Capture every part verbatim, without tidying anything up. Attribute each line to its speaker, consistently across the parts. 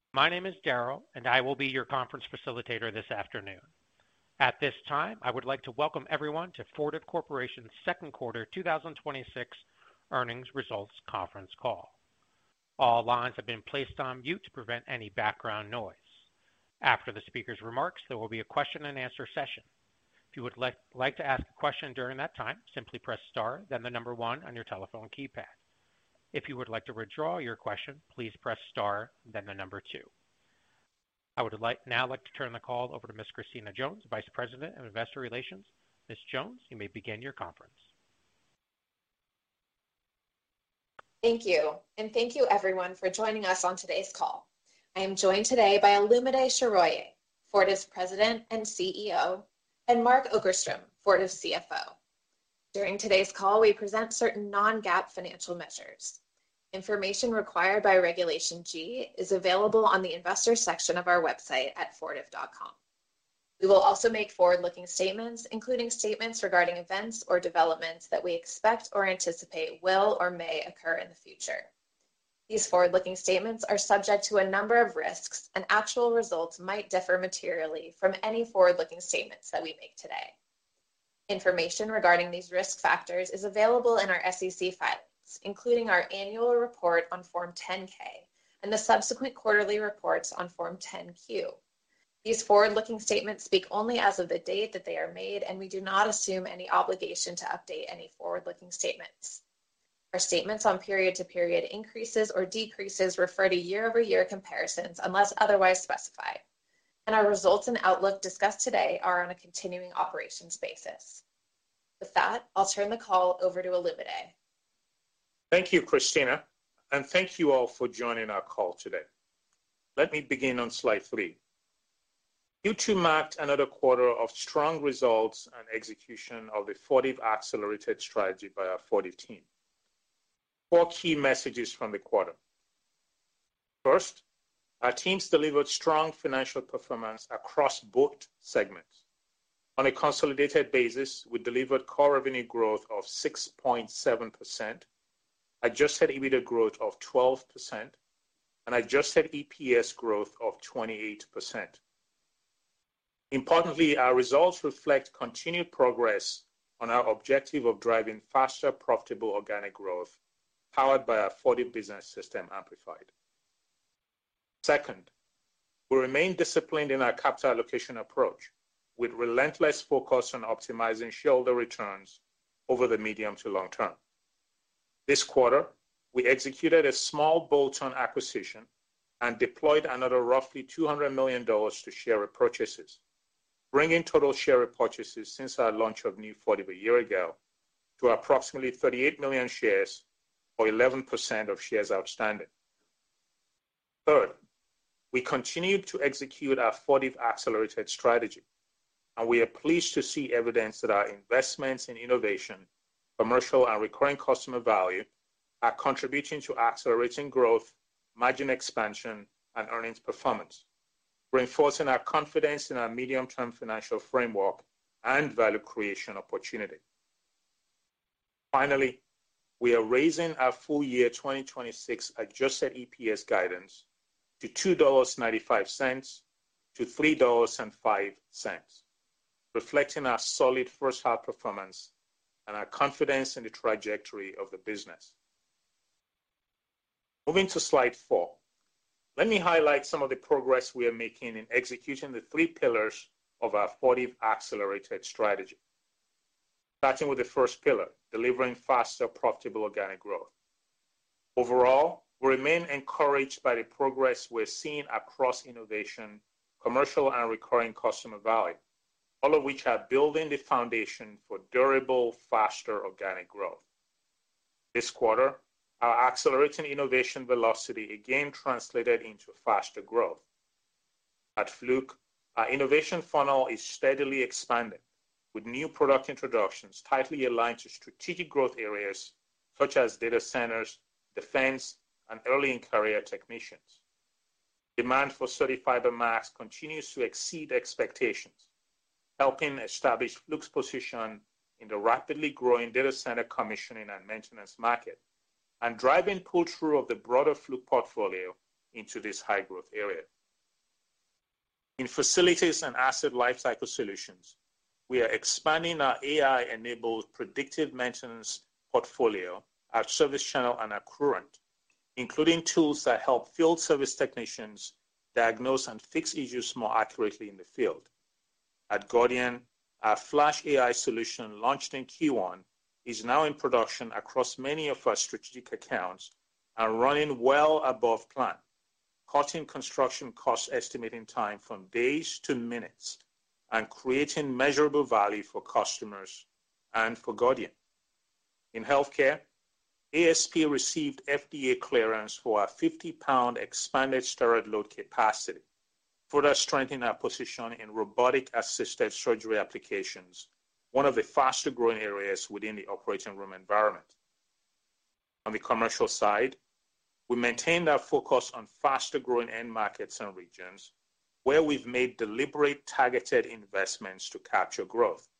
Speaker 1: My name is Daryl, and I will be your conference facilitator this afternoon. At this time, I would like to welcome everyone to Fortive Corporation's second quarter two thousand twenty-six earnings results conference call. All lines have been placed on mute to prevent any background noise. After the speaker's remarks, there will be a question and answer session. If you would like, like to ask a question during that time, simply press star, then the number one on your telephone keypad. If you would like to withdraw your question, please press star, then the number two. I would like now like to turn the call over to Miz Christina Jones, Vice President of Investor Relations. Miz Jones, you may begin your conference.
Speaker 2: Thank you, and thank you everyone for joining us on today's call. I am joined today by Olumide Soroye, Fortive's President and C E O, and Mark Okerstrom, Fortive's C F O. During today's call, we present certain non-GAAP financial measures. Information required by Regulation G is available on the Investors section of our website at fortive dot com. We will also make forward-looking statements, including statements regarding events or developments that we expect or anticipate will or may occur in the future. These forward-looking statements are subject to a number of risks, and actual results might differ materially from any forward-looking statements that we make today. Information regarding these risk factors is available in our S E C filings, including our annual report on Form ten K and the subsequent quarterly reports on Form ten Q. These forward-looking statements speak only as of the date that they are made, and we do not assume any obligation to update any forward-looking statements. Our statements on period-to-period increases or decreases refer to year-over-year comparisons unless otherwise specified, and our results and outlook discussed today are on a continuing operations basis. With that, I'll turn the call over to Olumide.
Speaker 3: Thank you, Christina, and thank you all for joining our call today. Let me begin on slide three. Q two marked another quarter of strong results and execution of the Fortive Accelerated strategy by our Fortive team. Four key messages from the quarter. First, our teams delivered strong financial performance across both segments. On a consolidated basis, we delivered core revenue growth of six point seven percent, adjusted EBITDA growth of twelve percent, and adjusted E P S growth of twenty-eight percent. Importantly, our results reflect continued progress on our objective of driving faster, profitable organic growth, powered by our Fortive Business System amplified. Second, we remain disciplined in our capital allocation approach, with relentless focus on optimizing shareholder returns over the medium to long term. This quarter, we executed a small bolt-on acquisition and deployed another roughly two hundred million dollars to share repurchases, bringing total share repurchases since our launch of New Fortive a year ago to approximately thirty-eight million shares, or eleven percent of shares outstanding. Third, we continued to execute our Fortive Accelerated strategy, and we are pleased to see evidence that our investments in innovation, commercial and recurring customer value are contributing to accelerating growth, margin expansion, and earnings performance, reinforcing our confidence in our medium-term financial framework and value creation opportunity. Finally, we are raising our full year twenty twenty-six adjusted E P S guidance to two dollars and ninety-five cents to three dollars and five cents, reflecting our solid first half performance and our confidence in the trajectory of the business. Moving to slide four, let me highlight some of the progress we are making in executing the three pillars of our Fortive Accelerated strategy. Starting with the first pillar, delivering faster, profitable organic growth. Overall, we remain encouraged by the progress we're seeing across innovation, commercial and recurring customer value, all of which are building the foundation for durable, faster organic growth. This quarter, our accelerating innovation velocity again translated into faster growth. At Fluke, our innovation funnel is steadily expanding, with new product introductions tightly aligned to strategic growth areas such as data centers, defense, and early in career technicians. Demand for CertiFiber Max continues to exceed expectations, helping establish Fluke's position in the rapidly growing data center commissioning and maintenance market, and driving pull-through of the broader Fluke portfolio into this high-growth area. In facilities and asset lifecycle solutions, we are expanding our A I-enabled predictive maintenance portfolio at ServiceChannel and Accruent, including tools that help field service technicians diagnose and fix issues more accurately in the field. At Gordian, our Flash A I solution launched in Q one is now in production across many of our strategic accounts and running well above plan, cutting construction cost estimating time from days to minutes and creating measurable value for customers and for Gordian. In healthcare, A S P received F D A clearance for our fifty pound expanded steroid load capacity, further strengthening our position in robotic-assisted surgery applications, one of the faster-growing areas within the operating room environment. On the commercial side, we maintained our focus on faster-growing end markets and regions where we've made deliberate targeted investments to capture growth.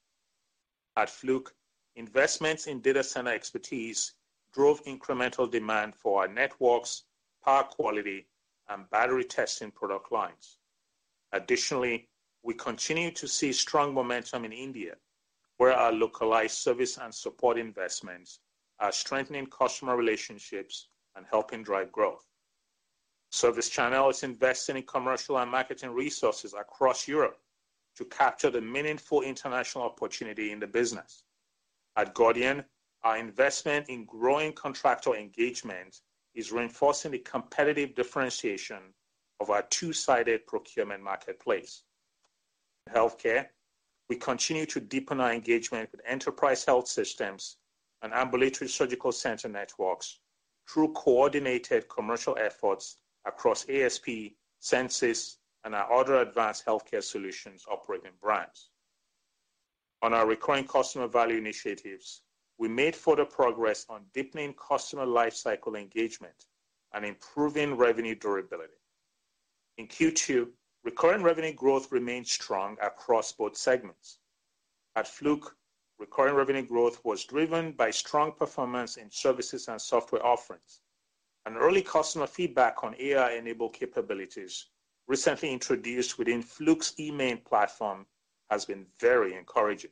Speaker 3: At Fluke, investments in data center expertise drove incremental demand for our networks, power quality, and battery testing product lines. Additionally, we continue to see strong momentum in India, where our localized service and support investments are strengthening customer relationships and helping drive growth. ServiceChannel is investing in commercial and marketing resources across Europe to capture the meaningful international opportunity in the business. At Gordian, our investment in growing contractor engagement is reinforcing the competitive differentiation of our two-sided procurement marketplace. In healthcare, we continue to deepen our engagement with enterprise health systems and ambulatory surgical center networks through coordinated commercial efforts across A S P, Censis, and our other advanced healthcare solutions operating brands. On our recurring customer value initiatives, we made further progress on deepening customer lifecycle engagement and improving revenue durability. In Q two, recurring revenue growth remained strong across both segments. At Fluke, recurring revenue growth was driven by strong performance in services and software offerings, and early customer feedback on A I-enabled capabilities recently introduced within Fluke's eMain platform has been very encouraging.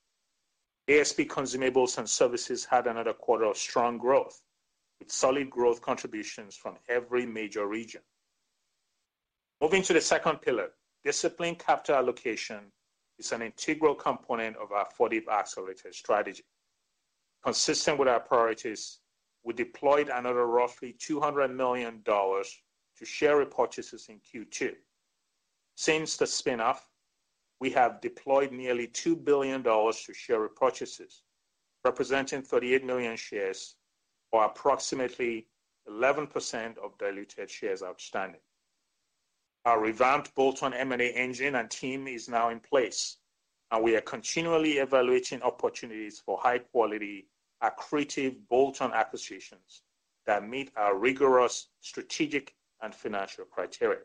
Speaker 3: A S P consumables and services had another quarter of strong growth, with solid growth contributions from every major region. Moving to the second pillar, disciplined capital allocation is an integral component of our Fortive Accelerated strategy. Consistent with our priorities, we deployed another roughly two hundred million dollars to share repurchases in Q two. Since the spin-off, we have deployed nearly two billion dollars to share repurchases, representing thirty-eight million shares, or approximately eleven percent of diluted shares outstanding. Our revamped bolt-on M and A engine and team is now in place, and we are continually evaluating opportunities for high-quality, accretive bolt-on acquisitions that meet our rigorous strategic and financial criteria.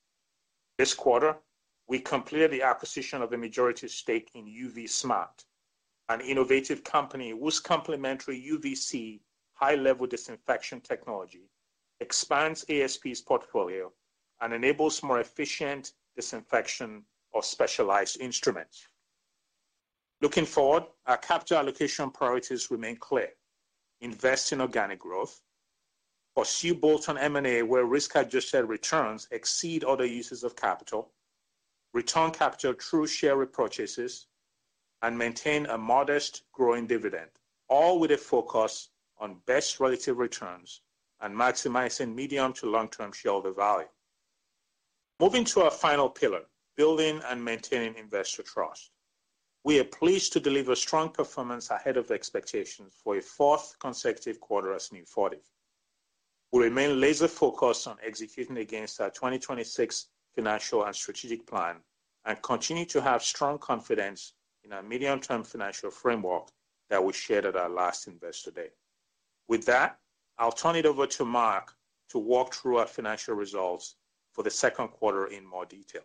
Speaker 3: This quarter, we completed the acquisition of a majority stake in U V Smart, an innovative company whose complementary U V C high-level disinfection technology expands A S P's portfolio and enables more efficient disinfection of specialized instruments. Looking forward, our capital allocation priorities remain clear. Invest in organic growth, pursue bolt-on M and A where risk-adjusted returns exceed other uses of capital, return capital through share repurchases, and maintain a modest growing dividend, all with a focus on best relative returns and maximizing medium to long-term shareholder value. Moving to our final pillar, building and maintaining investor trust. We are pleased to deliver strong performance ahead of expectations for a fourth consecutive quarter as New Fortive. We remain laser-focused on executing against our twenty twenty-six financial and strategic plan and continue to have strong confidence in our medium-term financial framework that we shared at our last Investor Day. With that, I'll turn it over to Mark to walk through our financial results for the second quarter in more detail.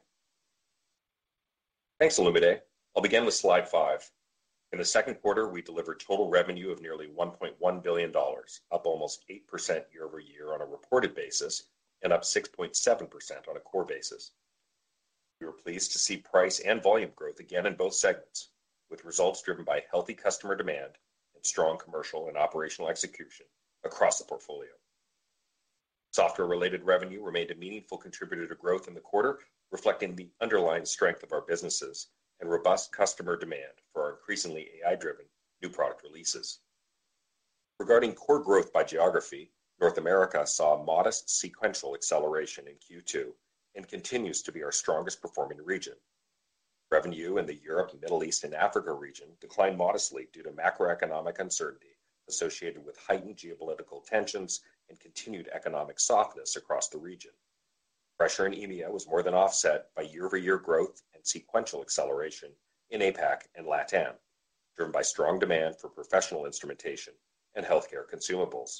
Speaker 4: Thanks, Olumide. I'll begin with slide five. In the second quarter, we delivered total revenue of nearly one point one billion dollars, up almost eight percent year over year on a reported basis, and up six point seven percent on a core basis. We were pleased to see price and volume growth again in both segments, with results driven by healthy customer demand and strong commercial and operational execution across the portfolio. Software-related revenue remained a meaningful contributor to growth in the quarter, reflecting the underlying strength of our businesses and robust customer demand for our increasingly A I-driven new product releases. Regarding core growth by geography, North America saw a modest sequential acceleration in Q two and continues to be our strongest performing region. Revenue in the Europe, Middle East, and Africa region declined modestly due to macroeconomic uncertainty associated with heightened geopolitical tensions and continued economic softness across the region. Pressure in E M E A was more than offset by year-over-year growth and sequential acceleration in APAC and LATAM, driven by strong demand for professional instrumentation and healthcare consumables.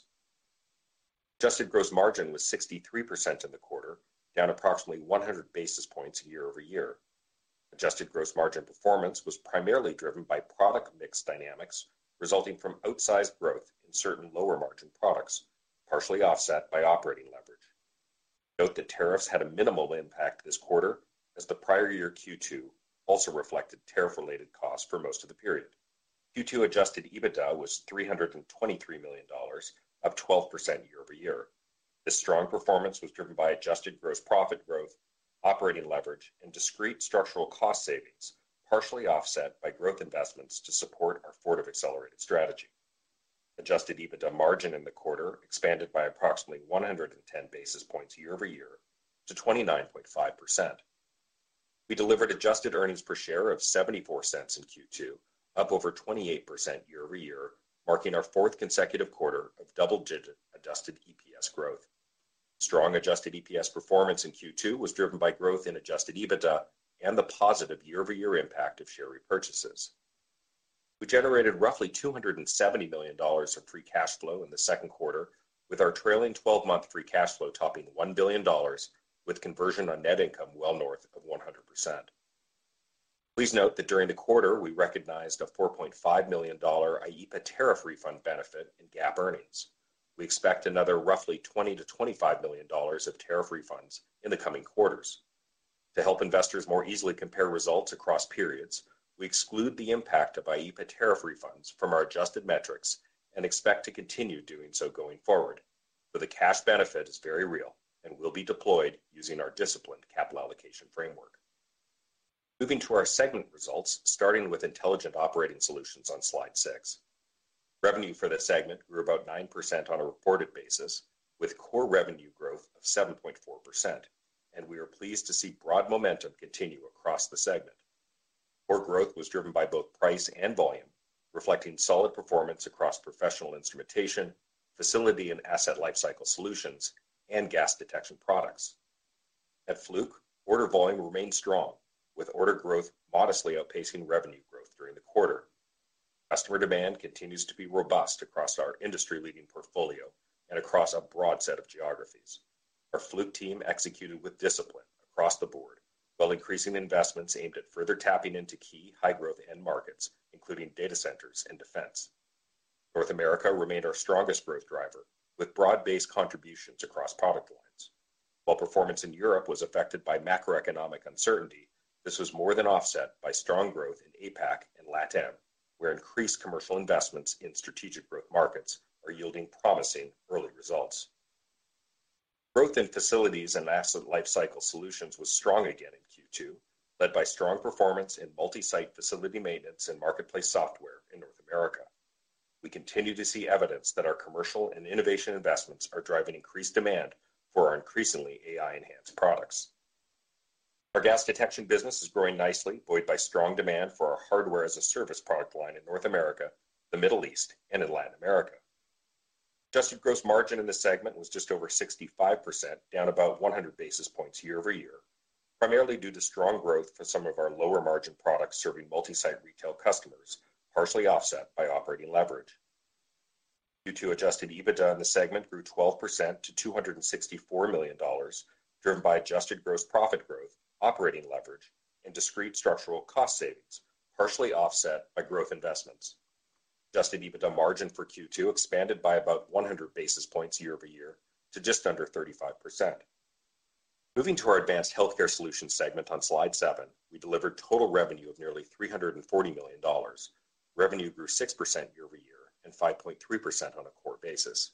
Speaker 4: Adjusted gross margin was sixty-three percent in the quarter, down approximately one hundred basis points year over year. Adjusted gross margin performance was primarily driven by product mix dynamics resulting from outsized growth in certain lower margin products, partially offset by operating leverage. Note that tariffs had a minimal impact this quarter, as the prior year Q two also reflected tariff-related costs for most of the period. Q two adjusted EBITDA was three hundred twenty-three million dollars, up twelve percent year over year. This strong performance was driven by adjusted gross profit growth, operating leverage, and discrete structural cost savings, partially offset by growth investments to support our Fortive Accelerated strategy. Adjusted EBITDA margin in the quarter expanded by approximately one hundred ten basis points year over year to twenty-nine point five percent. We delivered adjusted earnings per share of seventy-four cents in Q two, up over twenty-eight percent year over year, marking our fourth consecutive quarter of double-digit adjusted E P S growth. Strong adjusted E P S performance in Q two was driven by growth in adjusted EBITDA and the positive year-over-year impact of share repurchases. We generated roughly two hundred seventy million dollars of free cash flow in the second quarter, with our trailing twelve-month free cash flow topping one billion dollars, with conversion on net income well north of one hundred percent. Please note that during the quarter, we recognized a four point five million dollars I E E P A tariff refund benefit in GAAP earnings. We expect another roughly twenty to twenty-five million dollars of tariff refunds in the coming quarters. To help investors more easily compare results across periods, we exclude the impact of I E E P A tariff refunds from our adjusted metrics and expect to continue doing so going forward, but the cash benefit is very real and will be deployed using our disciplined capital allocation framework. Moving to our segment results, starting with Intelligent Operating Solutions on slide six. Revenue for the segment grew about nine percent on a reported basis, with core revenue growth of seven point four percent, and we are pleased to see broad momentum continue across the segment. Core growth was driven by both price and volume, reflecting solid performance across professional instrumentation, facility and asset lifecycle solutions, and gas detection products. At Fluke, order volume remained strong, with order growth modestly outpacing revenue growth during the quarter. Customer demand continues to be robust across our industry-leading portfolio and across a broad set of geographies. Our Fluke team executed with discipline across the board, while increasing investments aimed at further tapping into key high-growth end markets, including data centers and defense. North America remained our strongest growth driver, with broad-based contributions across product lines. While performance in Europe was affected by macroeconomic uncertainty, this was more than offset by strong growth in APAC and LATAM, where increased commercial investments in strategic growth markets are yielding promising early results. Growth in facilities and asset lifecycle solutions was strong again in Q two, led by strong performance in multi-site facility maintenance and marketplace software in North America. We continue to see evidence that our commercial and innovation investments are driving increased demand for our increasingly A I-enhanced products. Our gas detection business is growing nicely, buoyed by strong demand for our hardware as a service product line in North America, the Middle East, and in Latin America. Adjusted gross margin in the segment was just over sixty-five percent, down about one hundred basis points year over year, primarily due to strong growth for some of our lower margin products serving multi-site retail customers, partially offset by operating leverage. Q two adjusted EBITDA in the segment grew twelve percent to two hundred sixty-four million dollars, driven by adjusted gross profit growth, operating leverage, and discrete structural cost savings, partially offset by growth investments. Adjusted EBITDA margin for Q two expanded by about one hundred basis points year over year to just under thirty-five percent. Moving to our Advanced Healthcare Solutions segment on slide seven, we delivered total revenue of nearly three hundred forty million dollars. Revenue grew six percent year over year and five point three percent on a core basis.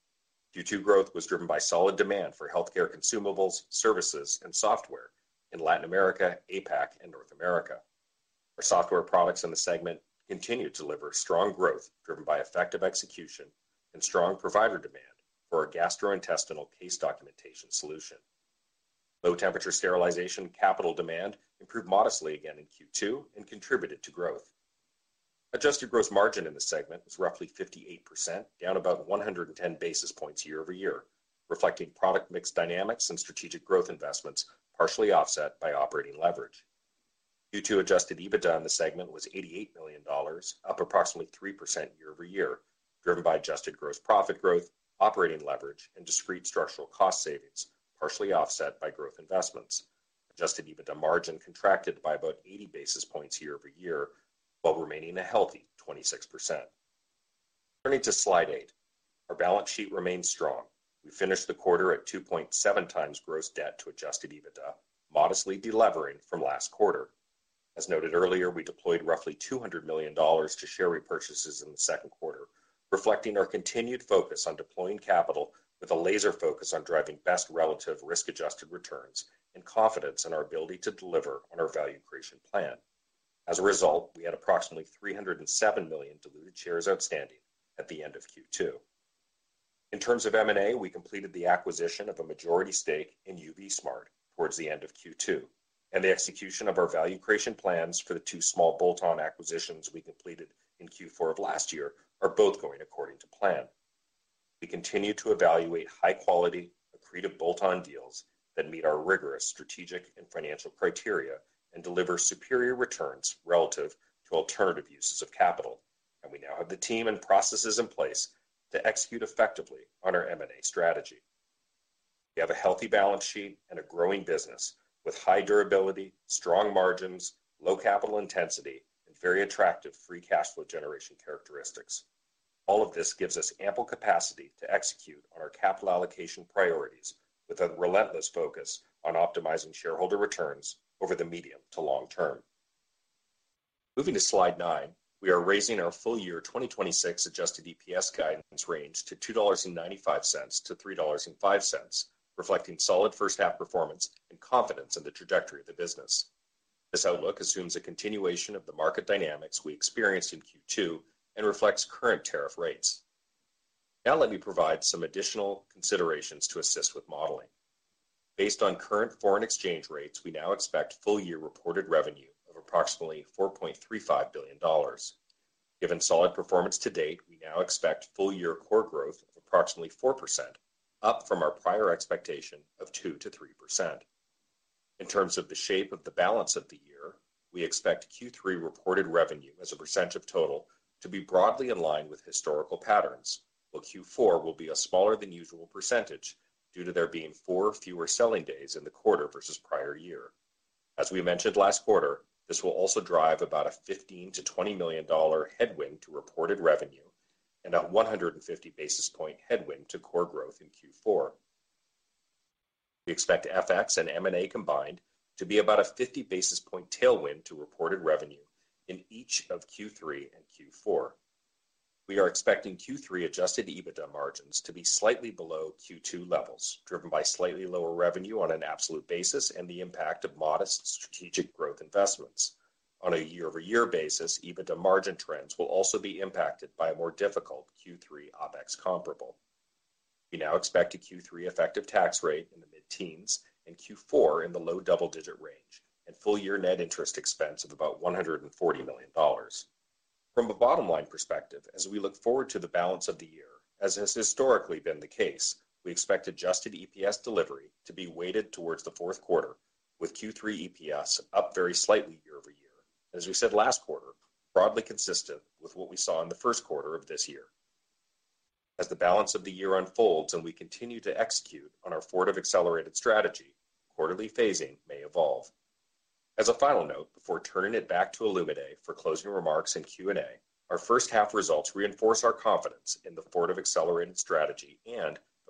Speaker 4: Q two growth was driven by solid demand for healthcare consumables, services, and software in Latin America, APAC, and North America. Our software products in the segment continued to deliver strong growth driven by effective execution and strong provider demand for our gastrointestinal case documentation solution. Low temperature sterilization capital demand improved modestly again in Q two and contributed to growth. Adjusted gross margin in the segment was roughly fifty-eight percent, down about one hundred ten basis points year over year, reflecting product mix dynamics and strategic growth investments, partially offset by operating leverage. Q two adjusted EBITDA in the segment was eighty-eight million dollars, up approximately three percent year over year, driven by adjusted gross profit growth, operating leverage, and discrete structural cost savings, partially offset by growth investments. Adjusted EBITDA margin contracted by about eighty basis points year over year, while remaining a healthy twenty-six percent. Turning to slide eight, our balance sheet remains strong. We finished the quarter at two point seven times gross debt to adjusted EBITDA, modestly delevering from last quarter. As noted earlier, we deployed roughly two hundred million dollars to share repurchases in the second quarter, reflecting our continued focus on deploying capital with a laser focus on driving best relative risk-adjusted returns and confidence in our ability to deliver on our value creation plan. As a result, we had approximately three hundred seven million diluted shares outstanding at the end of Q two. In terms of M and A, we completed the acquisition of a majority stake in U V Smart towards the end of Q two, and the execution of our value creation plans for the two small bolt-on acquisitions we completed in Q four of last year are both going according to plan. We continue to evaluate high-quality, accretive bolt-on deals that meet our rigorous strategic and financial criteria and deliver superior returns relative to alternative uses of capital, and we now have the team and processes in place to execute effectively on our M and A strategy. We have a healthy balance sheet and a growing business with high durability, strong margins, low capital intensity, and very attractive free cash flow generation characteristics. All of this gives us ample capacity to execute on our capital allocation priorities with a relentless focus on optimizing shareholder returns over the medium to long term. Moving to slide nine, we are raising our full year twenty twenty-six adjusted E P S guidance range to two dollars and ninety-five cents to three dollars and five cents, reflecting solid first half performance and confidence in the trajectory of the business. This outlook assumes a continuation of the market dynamics we experienced in Q two and reflects current tariff rates. Now let me provide some additional considerations to assist with modeling. Based on current foreign exchange rates, we now expect full year reported revenue of approximately four point three five billion dollars. Given solid performance to date, we now expect full year core growth of approximately four percent, up from our prior expectation of two to three percent. In terms of the shape of the balance of the year, we expect Q three reported revenue as a percent of total to be broadly in line with historical patterns, while Q four will be a smaller than usual percentage due to there being four fewer selling days in the quarter versus prior year. As we mentioned last quarter, this will also drive about a fifteen to twenty million dollars headwind to reported revenue and a one hundred fifty basis point headwind to core growth in Q four. We expect F X and M and A combined to be about a fifty basis point tailwind to reported revenue in each of Q three and Q four. We are expecting Q three adjusted EBITDA margins to be slightly below Q two levels, driven by slightly lower revenue on an absolute basis and the impact of modest strategic growth investments. On a year-over-year basis, EBITDA margin trends will also be impacted by a more difficult Q three OpEx comparable. We now expect a Q three effective tax rate in the mid-teens and Q four in the low double-digit range, and full-year net interest expense of about one hundred forty million dollars. From a bottom-line perspective, as we look forward to the balance of the year, as has historically been the case, we expect adjusted E P S delivery to be weighted towards the fourth quarter, with Q three E P S up very slightly year over year. As we said last quarter, broadly consistent with what we saw in the first quarter of this year. As the balance of the year unfolds and we continue to execute on our Fortive Accelerated strategy, quarterly phasing may evolve. As a final note, before turning it back to Olumide for closing remarks and Q and A, our first half results reinforce our confidence in the Fortive Accelerated strategy and the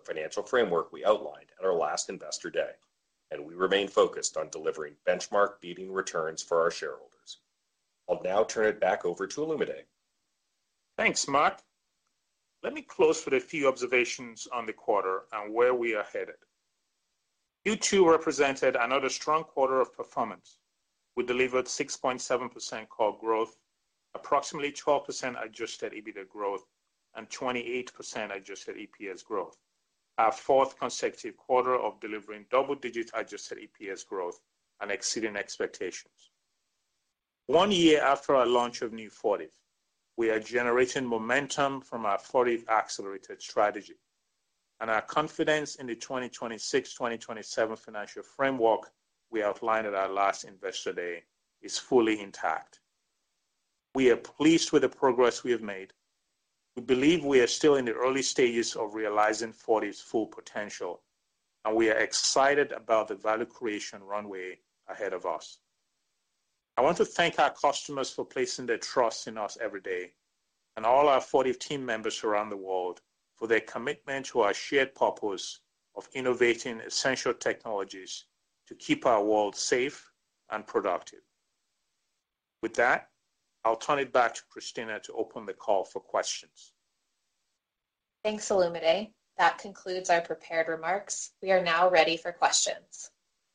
Speaker 4: financial framework we outlined at our last Investor Day, and we remain focused on delivering benchmark-beating returns for our shareholders. I'll now turn it back over to Olumide.
Speaker 3: Thanks, Mark. Let me close with a few observations on the quarter and where we are headed. Q two represented another strong quarter of performance. We delivered six point seven percent core growth, approximately twelve percent adjusted EBITDA growth, and twenty-eight percent adjusted E P S growth, our fourth consecutive quarter of delivering double-digit adjusted E P S growth and exceeding expectations. One year after our launch of New Fortive, we are generating momentum from our Fortive Accelerated strategy, and our confidence in the twenty twenty-six twenty twenty-seven financial framework we outlined at our last Investor Day is fully intact. We are pleased with the progress we have made. We believe we are still in the early stages of realizing Fortive's full potential, and we are excited about the value creation runway ahead of us. I want to thank our customers for placing their trust in us every day, and all our Fortive team members around the world for their commitment to our shared purpose of innovating essential technologies to keep our world safe and productive. With that, I'll turn it back to Christina to open the call for questions.
Speaker 2: Thanks, Olumide. That concludes our prepared remarks. We are now ready for questions.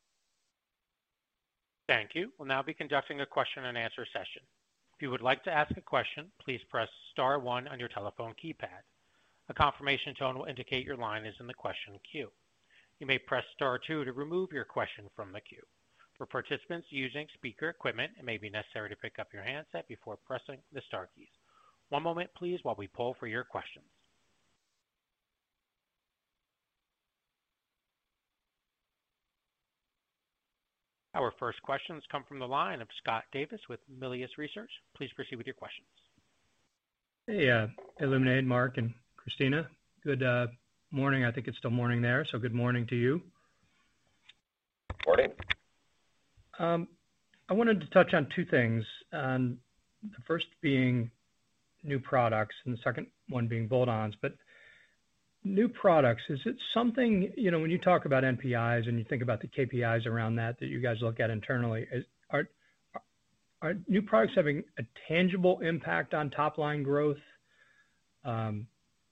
Speaker 1: Thank you. We'll now be conducting a question and answer session. If you would like to ask a question, please press star one on your telephone keypad. A confirmation tone will indicate your line is in the question queue. You may press star two to remove your question from the queue. For participants using speaker equipment, it may be necessary to pick up your handset before pressing the star keys. One moment, please, while we poll for your questions. Our first questions come from the line of Scott Davis with Melius Research. Please proceed with your questions.
Speaker 5: Hey, uh, Olumide, Mark, and Christina. Good uh, morning. I think it's still morning there, so good morning to you.
Speaker 4: Morning.
Speaker 5: Um, I wanted to touch on two things. Um, the first being new products, and the second one being bolt-ons. But new products, is it something, you know, when you talk about N P Is and you think about the K P Is around that that you guys look at internally, is, are are new products having a tangible impact on top line growth? Um,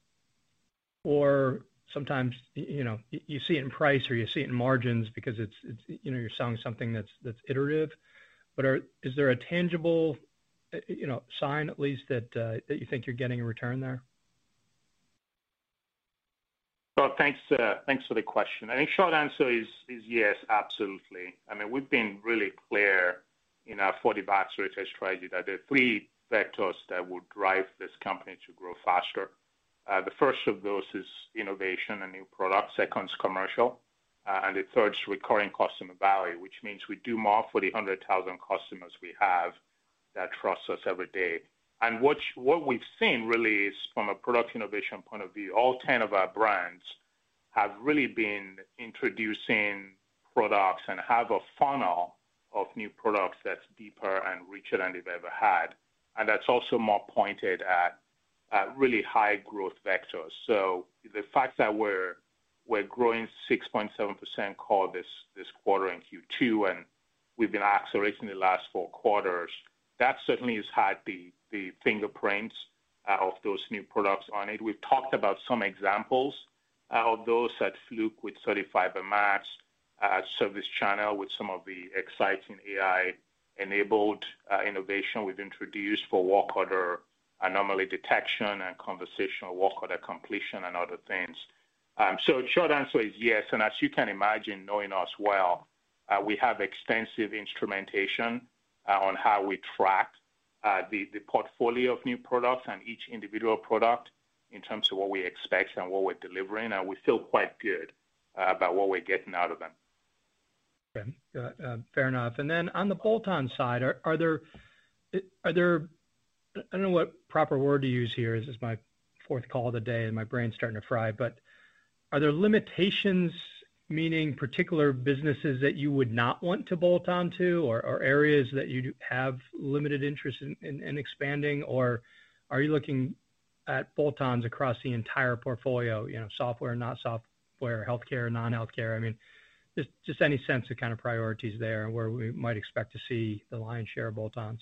Speaker 5: or sometimes, you know, you see it in price or you see it in margins because it's, it's you know, you're selling something that's that's iterative. But are, is there a tangible, you know, sign at least that uh, that you think you're getting a return there?
Speaker 3: Well, thanks, uh, thanks for the question. I think short answer is is yes, absolutely. I mean, we've been really clear in our Fortive Accelerated strategy that there are three vectors that will drive this company to grow faster. Uh, the first of those is innovation and new products. Second is commercial. Uh, and the third is recurring customer value, which means we do more for the one hundred thousand customers we have that trust us every day. And what, what we've seen really is, from a product innovation point of view, all ten of our brands have really been introducing products and have a funnel of new products that's deeper and richer than they've ever had. And that's also more pointed at uh, really high growth vectors. So the fact that we're we're growing six point seven percent core this, this quarter in Q two, and we've been accelerating the last four quarters, that certainly has had the the fingerprints uh, of those new products on it. We've talked about some examples uh, of those at Fluke with CertiFiber Max, uh, Service Channel with some of the exciting A I-enabled uh, innovation we've introduced for work order anomaly detection and conversational work order completion and other things. Um, so short answer is yes, and as you can imagine, knowing us well, uh, we have extensive instrumentation uh, on how we track Uh, the, the portfolio of new products and each individual product in terms of what we expect and what we're delivering, and we feel quite good uh, about what we're getting out of them.
Speaker 5: Okay, uh, uh, fair enough. And then on the bolt-on side, are, are there, are there, I don't know what proper word to use here. This is my fourth call of the day and my brain's starting to fry, but are there limitations, meaning particular businesses that you would not want to bolt on to, or, or areas that you have limited interest in, in, in expanding, or are you looking at bolt-ons across the entire portfolio, you know, software, not soft, software, healthcare, non-healthcare? I mean, just just any sense of kind of priorities there and where we might expect to see the lion's share of bolt-ons.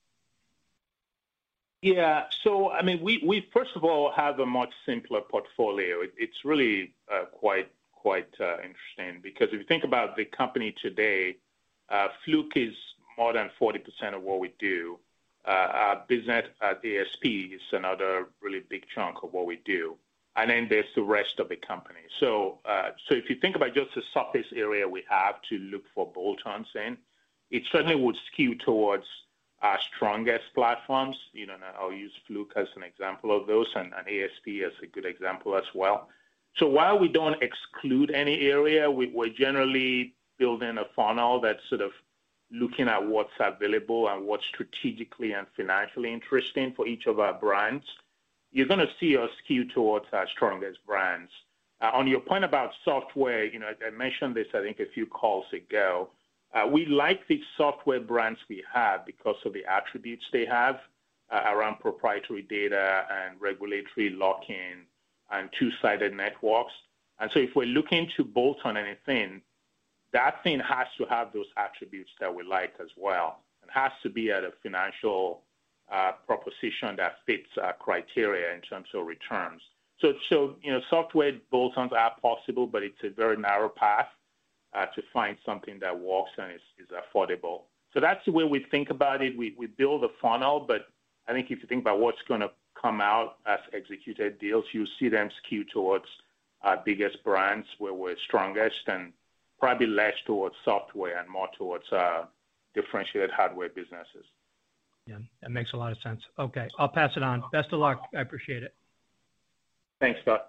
Speaker 3: Yeah. So, I mean, we, we first of all have a much simpler portfolio. It, it's really uh, quite quite uh, interesting because if you think about the company today, uh, Fluke is more than forty percent of what we do. Uh, our business at A S P is another really big chunk of what we do. And then there's the rest of the company. So, uh, so if you think about just the surface area we have to look for bolt-ons in, it certainly would skew towards our strongest platforms. You know, I'll use Fluke as an example of those, and, and A S P as a good example as well. So while we don't exclude any area, we, we're generally building a funnel that's sort of looking at what's available and what's strategically and financially interesting for each of our brands. You're going to see us skew towards our strongest brands. Uh, on your point about software, you know, I mentioned this, I think, a few calls ago. Uh, we like the software brands we have because of the attributes they have uh, around proprietary data and regulatory lock-in and two-sided networks. And so if we're looking to bolt on anything, that thing has to have those attributes that we like as well, and has to be at a financial uh, proposition that fits our criteria in terms of returns. So, so you know, software bolt-ons are possible, but it's a very narrow path uh, to find something that works and is, is affordable. So that's the way we think about it. We, we build a funnel, but I think if you think about what's going to come out as executed deals, you see them skew towards our biggest brands where we're strongest, and probably less towards software and more towards uh, differentiated hardware businesses.
Speaker 5: Yeah, that makes a lot of sense. Okay, I'll pass it on. Best of luck. I appreciate it.
Speaker 3: Thanks, Scott.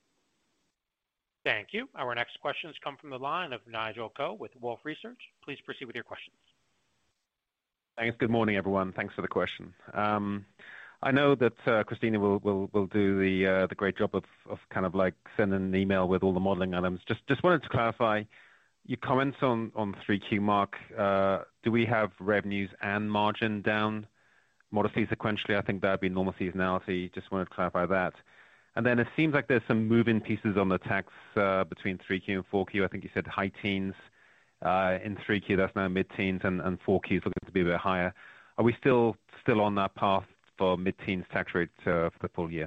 Speaker 1: Thank you. Our next questions come from the line of Nigel Coe with Wolfe Research. Please proceed with your questions.
Speaker 6: Thanks. Good morning, everyone. Thanks for the question. Um, I know that uh, Christina will, will, will do the uh, the great job of, of kind of like sending an email with all the modeling items. Just just wanted to clarify your comments on, on three Q, Mark. Uh, do we have revenues and margin down modestly sequentially? I think that would be normal seasonality. Just wanted to clarify that. And then it seems like there's some moving pieces on the tax uh, between three Q and four Q. I think you said high teens. Uh, in three Q, that's now mid-teens, and, and four Q is looking to be a bit higher. Are we still still on that path for mid-teens tax rate uh, for the full year?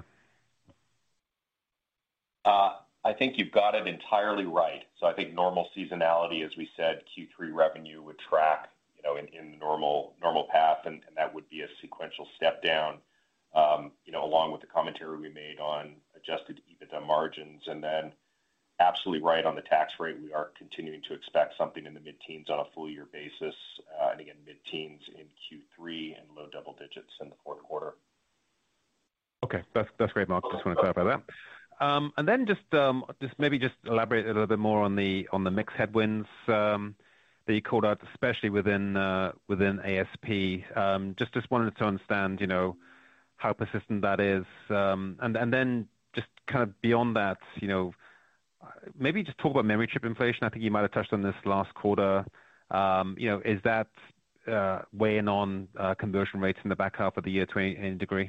Speaker 4: Uh, I think you've got it entirely right. So I think normal seasonality, as we said, Q three revenue would track, you know, in, in the normal normal path, and, and that would be a sequential step down, um, you know, along with the commentary we made on adjusted EBITDA margins. And then absolutely right on the tax rate. We are continuing to expect something in the mid-teens on a full year basis, uh, and again, mid-teens in Q three and low double digits in the fourth quarter.
Speaker 6: Okay, that's that's great, Mark. Just want to clarify that. Um, and then just um, just maybe just elaborate a little bit more on the on the mix headwinds um, that you called out, especially within uh, within A S P. Um, just just wanted to understand, you know, how persistent that is, um, and and then just kind of beyond that, you know, maybe just talk about memory chip inflation. I think you might have touched on this last quarter. Um, you know, is that uh, weighing on uh, conversion rates in the back half of the year to any, any degree?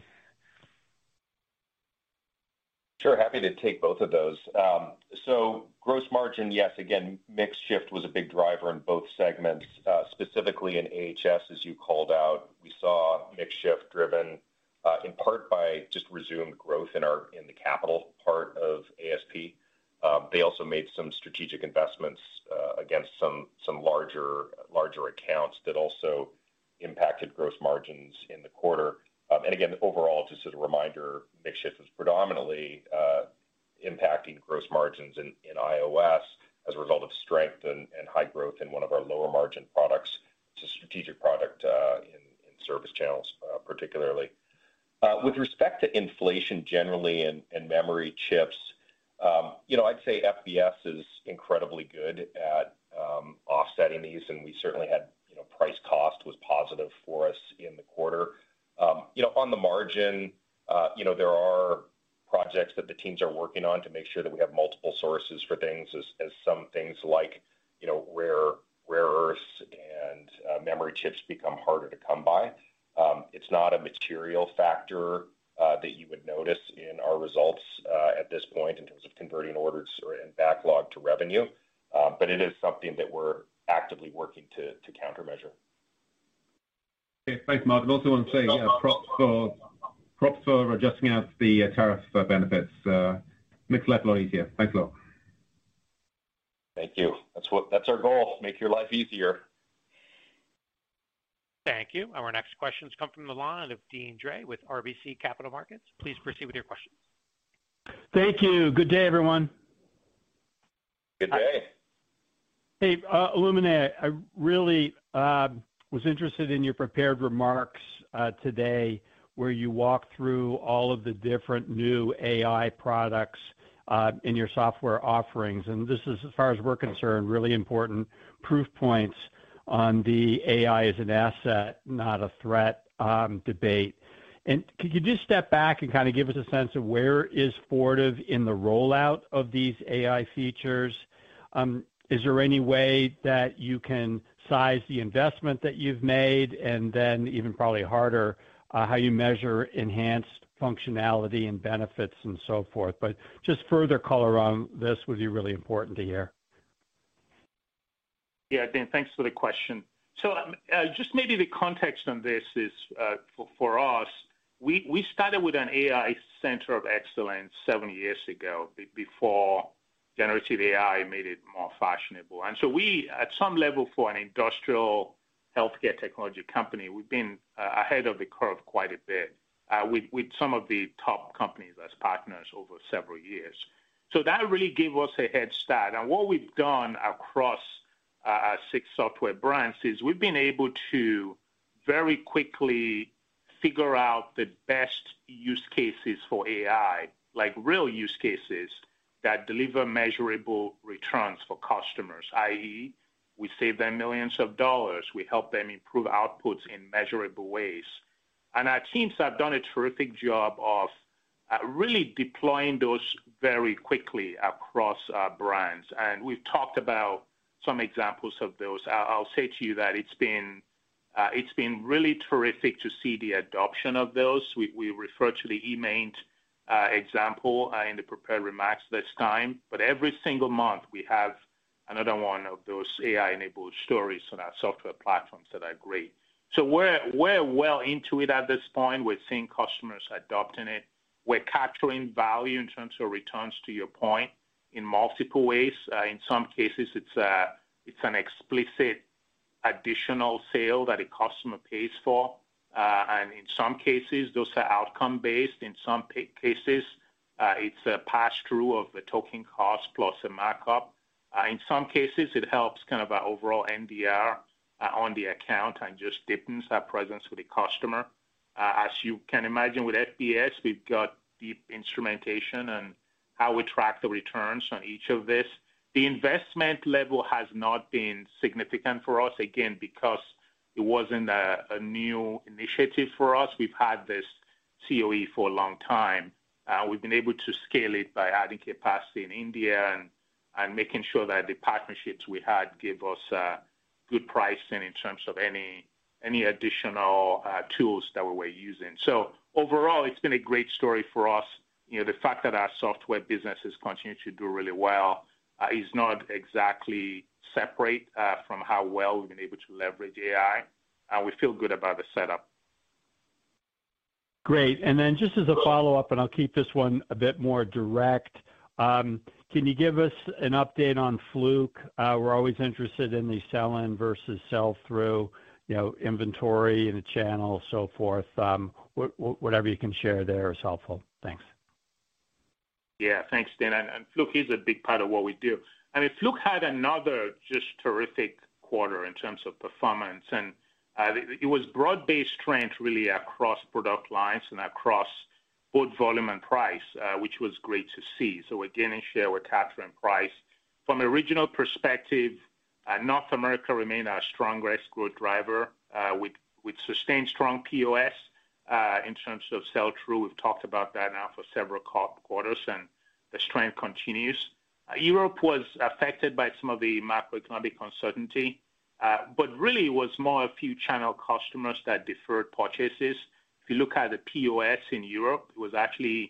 Speaker 4: Sure, happy to take both of those. Um, so gross margin, yes, again, mix shift was a big driver in both segments. Uh, specifically in A H S, as you called out, we saw mix shift driven uh, in part by just resumed growth in our in the capital part of A S P. Um, they also made some strategic investments uh, against some some larger larger accounts that also impacted gross margins in the quarter. Um, and again, overall, just as a reminder, mix shift was predominantly uh, impacting gross margins in, in iOS as a result of strength and, and high growth in one of our lower margin products. It's a strategic product uh, in, in service channels, uh, particularly. Uh, with respect to inflation generally and, and memory chips, um, you know, I'd say F B S is incredibly good at um, offsetting these, and we certainly had, you know, price cost was positive for us in the quarter. Um, you know, on the margin, uh, you know, there are projects that the teams are working on to make sure that we have multiple sources for things, as, as some things like, you know, rare rare earths and uh, memory chips become harder to come by. Um, it's not a material factor uh, that you would notice in our our results at this point in terms of converting orders and backlog to revenue, but it is something that we're actively working to countermeasure.
Speaker 7: Okay, thanks, Mark. I also want to say props for props for adjusting out the tariff benefits. Makes life a lot easier. Thanks a lot.
Speaker 4: Thank you. That's what that's our goal. Make your life easier.
Speaker 1: Thank you. Our next questions come from the line of Deane Dray with R B C Capital Markets. Please proceed with your questions.
Speaker 8: Thank you. Good day, everyone.
Speaker 4: Good day.
Speaker 8: Hey, uh, Olumide, I really uh, was interested in your prepared remarks uh, today, where you walk through all of the different new A I products uh, in your software offerings. And this is, as far as we're concerned, really important proof points on the A I as an asset, not a threat um, debate. And could you just step back and kind of give us a sense of where is Fortive in the rollout of these A I features? Um, is there any way that you can size the investment that you've made, and then even probably harder, uh, how you measure enhanced functionality and benefits and so forth? But just further color on this would be really important to hear.
Speaker 3: Yeah, Dan, thanks for the question. So um, uh, just maybe the context on this is uh, for, for us, we, we started with an A I Center of Excellence seven years ago b- before generative A I made it more fashionable. And so we, at some level for an industrial healthcare technology company, we've been uh, ahead of the curve quite a bit uh, with, with some of the top companies as partners over several years. So that really gave us a head start. And what we've done across uh, our six software brands is we've been able to very quickly figure out the best use cases for A I, like real use cases that deliver measurable returns for customers, that is, we save them millions of dollars. We help them improve outputs in measurable ways. And our teams have done a terrific job of uh, really deploying those very quickly across our brands. And we've talked about some examples of those. I'll, I'll say to you that it's been uh, it's been really terrific to see the adoption of those. We, we refer to the eMaint uh, example uh, in the prepared remarks this time, but every single month we have another one of those A I-enabled stories on our software platforms that are great. So we're we're well into it at this point. We're seeing customers adopting it. We're capturing value in terms of returns, to your point, in multiple ways. Uh, in some cases, it's a, it's an explicit additional sale that a customer pays for. Uh, and in some cases, those are outcome-based. In some p- cases, uh, it's a pass-through of the token cost plus a markup. Uh, in some cases, it helps kind of our overall N D R uh, on the account and just deepens our presence with the customer. Uh, as you can imagine with F B S, we've got deep instrumentation and how we track the returns on each of this. The investment level has not been significant for us, again, because it wasn't a, a new initiative for us. We've had this C O E for a long time. Uh, we've been able to scale it by adding capacity in India and, and making sure that the partnerships we had give us uh, good pricing in terms of any any additional uh, tools that we were using. So overall, it's been a great story for us. You know, the fact that our software businesses continue to do really well uh, is not exactly separate uh, from how well we've been able to leverage A I. And we feel good about the setup.
Speaker 8: Great. And then just as a follow-up, and I'll keep this one a bit more direct, um, can you give us an update on Fluke? Uh, we're always interested in the sell-in versus sell-through, you know, inventory in the channel, so forth. Um, wh- wh- whatever you can share there is helpful. Thanks.
Speaker 3: Yeah, thanks, Dan. And, and Fluke is a big part of what we do. I mean, Fluke had another just terrific quarter in terms of performance, and uh, it, it was broad-based strength really across product lines and across both volume and price, uh, which was great to see. So we're gaining share, we're capturing price. From a regional perspective, uh, North America remained our strongest growth driver uh, with, with sustained strong P O S uh, in terms of sell-through. We've talked about that now for several quarters, and the strength continues. Uh, Europe was affected by some of the macroeconomic uncertainty, uh, but really it was more a few channel customers that deferred purchases. If you look at the P O S in Europe, it was actually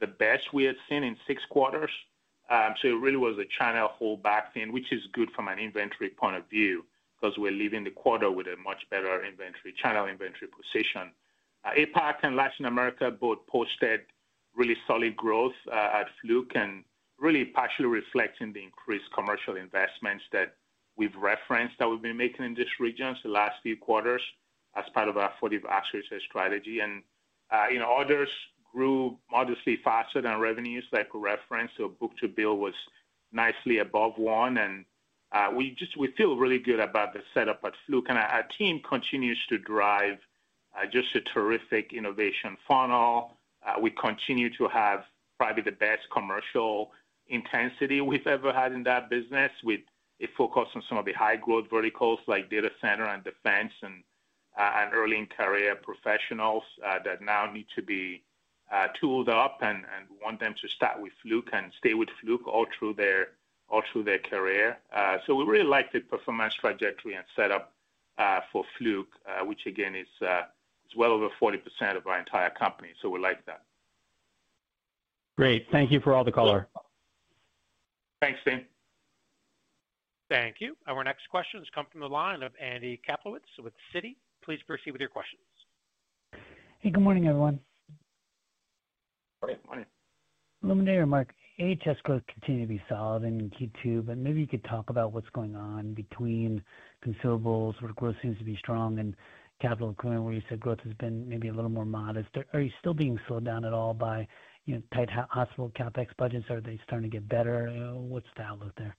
Speaker 3: the best we had seen in six quarters. Um, so it really was a channel holdback thing, which is good from an inventory point of view because we're leaving the quarter with a much better inventory, channel inventory position. Uh, APAC and Latin America both posted really solid growth uh, at Fluke and really partially reflecting the increased commercial investments that we've referenced that we've been making in these regions the last few quarters as part of our Fortive Accelerated strategy. And, uh, you know, orders grew modestly faster than revenues like we referenced. So book-to-bill was nicely above one. And uh, we just, we feel really good about the setup at Fluke. And our, our team continues to drive uh, just a terrific innovation funnel. Uh, we continue to have probably the best commercial intensity we've ever had in that business with a focus on some of the high growth verticals like data center and defense and, uh, and early in career professionals uh, that now need to be uh, tooled up and, and we want them to start with Fluke and stay with Fluke all through their all through their career. Uh, so we really like the performance trajectory and setup uh, for Fluke, uh, which again is, uh, is well over forty percent of our entire company. So we like that.
Speaker 8: Great. Thank you for all the color.
Speaker 3: Thanks, Tim.
Speaker 1: Thank you. Our next questions come from the line of Andy Kaplowitz with Citi. Please proceed with your questions.
Speaker 9: Hey, good morning, everyone.
Speaker 3: Good morning.
Speaker 9: Olumide or Mark, A H S growth continued to be solid in Q two, but maybe you could talk about what's going on between consumables, where growth seems to be strong, and capital equipment, where you said growth has been maybe a little more modest. Are you still being slowed down at all by, you know, tight hospital CapEx budgets? Are they starting to get better? Uh, what's the outlook there?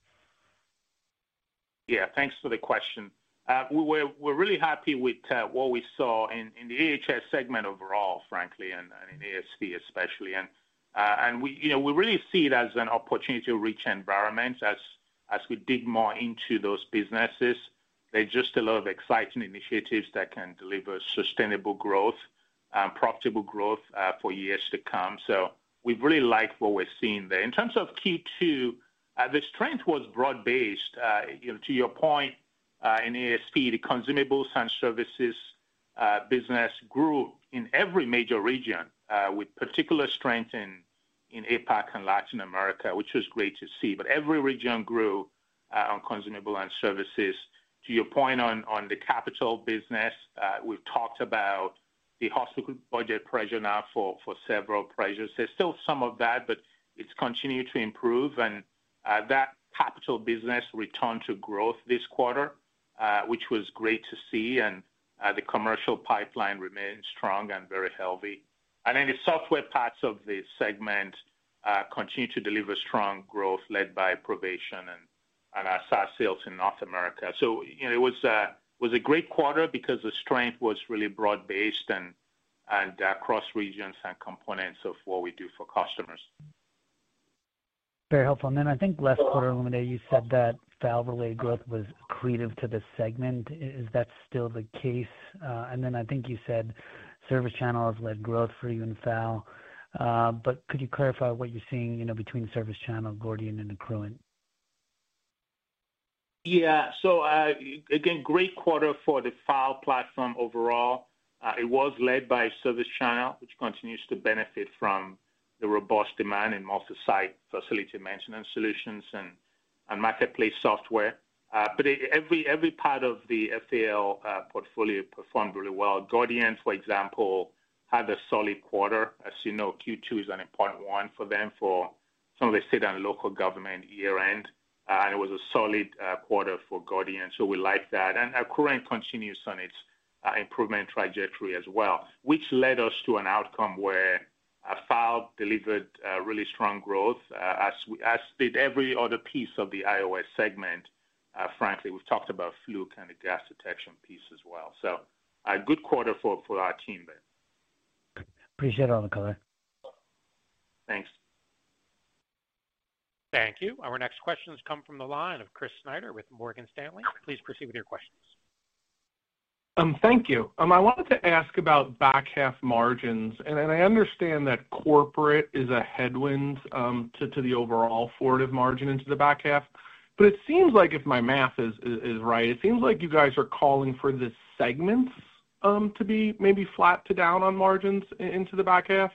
Speaker 3: Yeah, thanks for the question. Uh, we were, we're really happy with uh, what we saw in, in the A H S segment overall, frankly, and, and in A S P especially. And uh, and we, you know, we really see it as an opportunity-rich environment as as we dig more into those businesses. There's just a lot of exciting initiatives that can deliver sustainable growth, um, profitable growth uh, for years to come. So we've really liked what we're seeing there. In terms of Q two, uh, the strength was broad-based. Uh, you know, to your point, uh, in A S P, the consumables and services uh, business grew in every major region, uh, with particular strength in in APAC and Latin America, which was great to see. But every region grew uh, on consumable and services. To your point on, on the capital business, uh, we've talked about the hospital budget pressure now for, for several pressures. There's still some of that, but it's continued to improve. And uh, that capital business returned to growth this quarter, uh, which was great to see. And uh, the commercial pipeline remains strong and very healthy. And then the software parts of the segment uh, continue to deliver strong growth led by Provation and, and our SaaS sales in North America. So, you know, it was, uh, was a great quarter because the strength was really broad-based and, and across regions and components of what we do for customers.
Speaker 9: Very helpful. And then I think last quarter, Olumide, you said that valve-related growth was accretive to the segment. Is that still the case? Uh, and then I think you said service channel has led growth for you in Val. Uh, but could you clarify what you're seeing, you know, between service channel, Gordian, and Accruent?
Speaker 3: Yeah. So uh, again, great quarter for the File platform overall. Uh, it was led by Service Channel, which continues to benefit from the robust demand in multi-site facility maintenance solutions and, and marketplace software. Uh, but it, every every part of the F A L uh, portfolio performed really well. Gordian, for example, had a solid quarter. As you know, Q two is an important one for them for some of the state and local government year-end. Uh, and it was a solid uh, quarter for Gordian, so we like that. And Accruent continues on its uh, improvement trajectory as well, which led us to an outcome where uh, File delivered uh, really strong growth, uh, as, we, as did every other piece of the I O S segment. Uh, frankly, we've talked about Fluke and the gas detection piece as well. So a good quarter for, for our team there.
Speaker 9: Appreciate all the color.
Speaker 3: Thanks.
Speaker 1: Thank you. Our next questions come from the line of Chris Snyder with Morgan Stanley. Please proceed with your questions.
Speaker 10: Um, thank you. Um, I wanted to ask about back half margins, and, and I understand that corporate is a headwind um, to, to the overall Fortive margin into the back half. But it seems like, if my math is, is, is right, it seems like you guys are calling for the segments um, to be maybe flat to down on margins in, into the back half.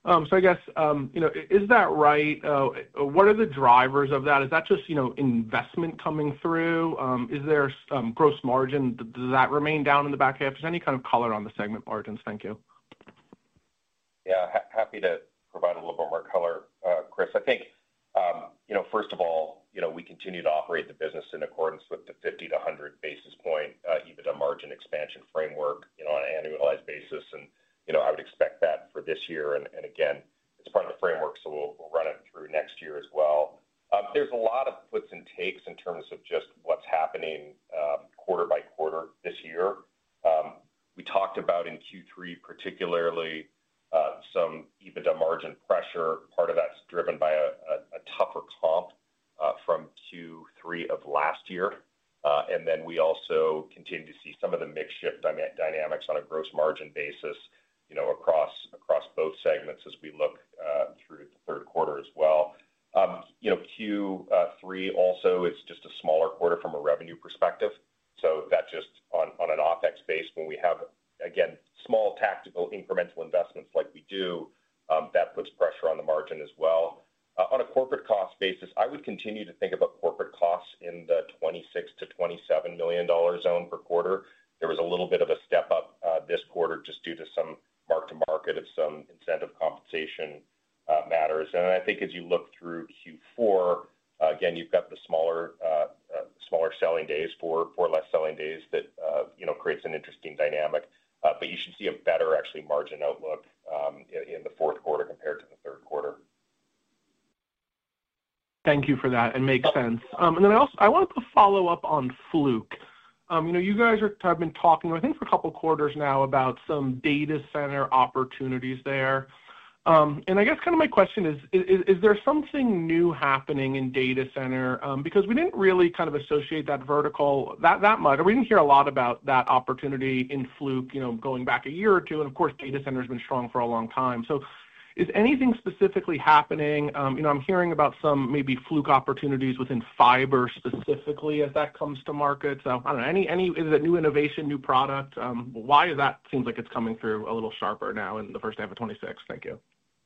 Speaker 10: Um, so I guess, um, you know, is that right? Uh, what are the drivers of that? Is that just, you know, investment coming through? Um, is there um, gross margin? Does that remain down in the back half? Just any kind of color on the segment margins? Thank you.
Speaker 4: Yeah, ha- happy to provide a little bit more color, uh, Chris. I think, um, you know, first of all, you know, we continue to operate the business in accordance with the fifty to one hundred basis point uh, EBITDA margin expansion framework, you know, on an annualized basis. And, you know, I would expect that for this year. And, and again, it's part of the framework, so we'll, we'll run it through next year as well. Um, there's a lot of puts and takes in terms of just what's happening um, quarter by quarter this year. Um, we talked about in Q three particularly uh, some EBITDA margin pressure. Part of that's driven by a, a, a tougher comp uh, from Q three of last year. Uh, and then we also continue to see some of the mix shift dyna- dynamics on a gross margin basis, you know, across across both segments as we look uh, through the third quarter as well. Um, you know, Q three also is just a smaller quarter from a revenue perspective. So that just on, on an OpEx base, when we have, again, small tactical incremental investments like we do, um, that puts pressure on the margin as well. Uh, on a corporate cost basis, I would continue to think about corporate costs in the twenty-six to twenty-seven million dollars zone per quarter. There was a little bit of a step up uh, this quarter just due to some mark to market of some incentive compensation uh, matters. And I think as you look through Q four, uh, again, you've got the smaller uh, uh, smaller selling days, four four less selling days that uh, you know creates an interesting dynamic. Uh, but you should see a better actually margin outlook um, in, in the fourth quarter compared to the third quarter.
Speaker 10: Thank you for that. It makes sense. Um, and then I also I wanted to follow up on Fluke. Um, you know, you guys are, have been talking, I think, for a couple quarters now about some data center opportunities there. Um, and I guess kind of my question is, is, is there something new happening in data center? Um, because we didn't really kind of associate that vertical that, that much, or we didn't hear a lot about that opportunity in Fluke, you know, going back a year or two. And of course, data center has been strong for a long time. So is anything specifically happening? Um, you know, I'm hearing about some maybe Fluke opportunities within fiber specifically as that comes to market. So I don't know, any, any, is it new innovation, new product? Um, why is that seems like it's coming through a little sharper now in the first half of twenty-six? Thank you.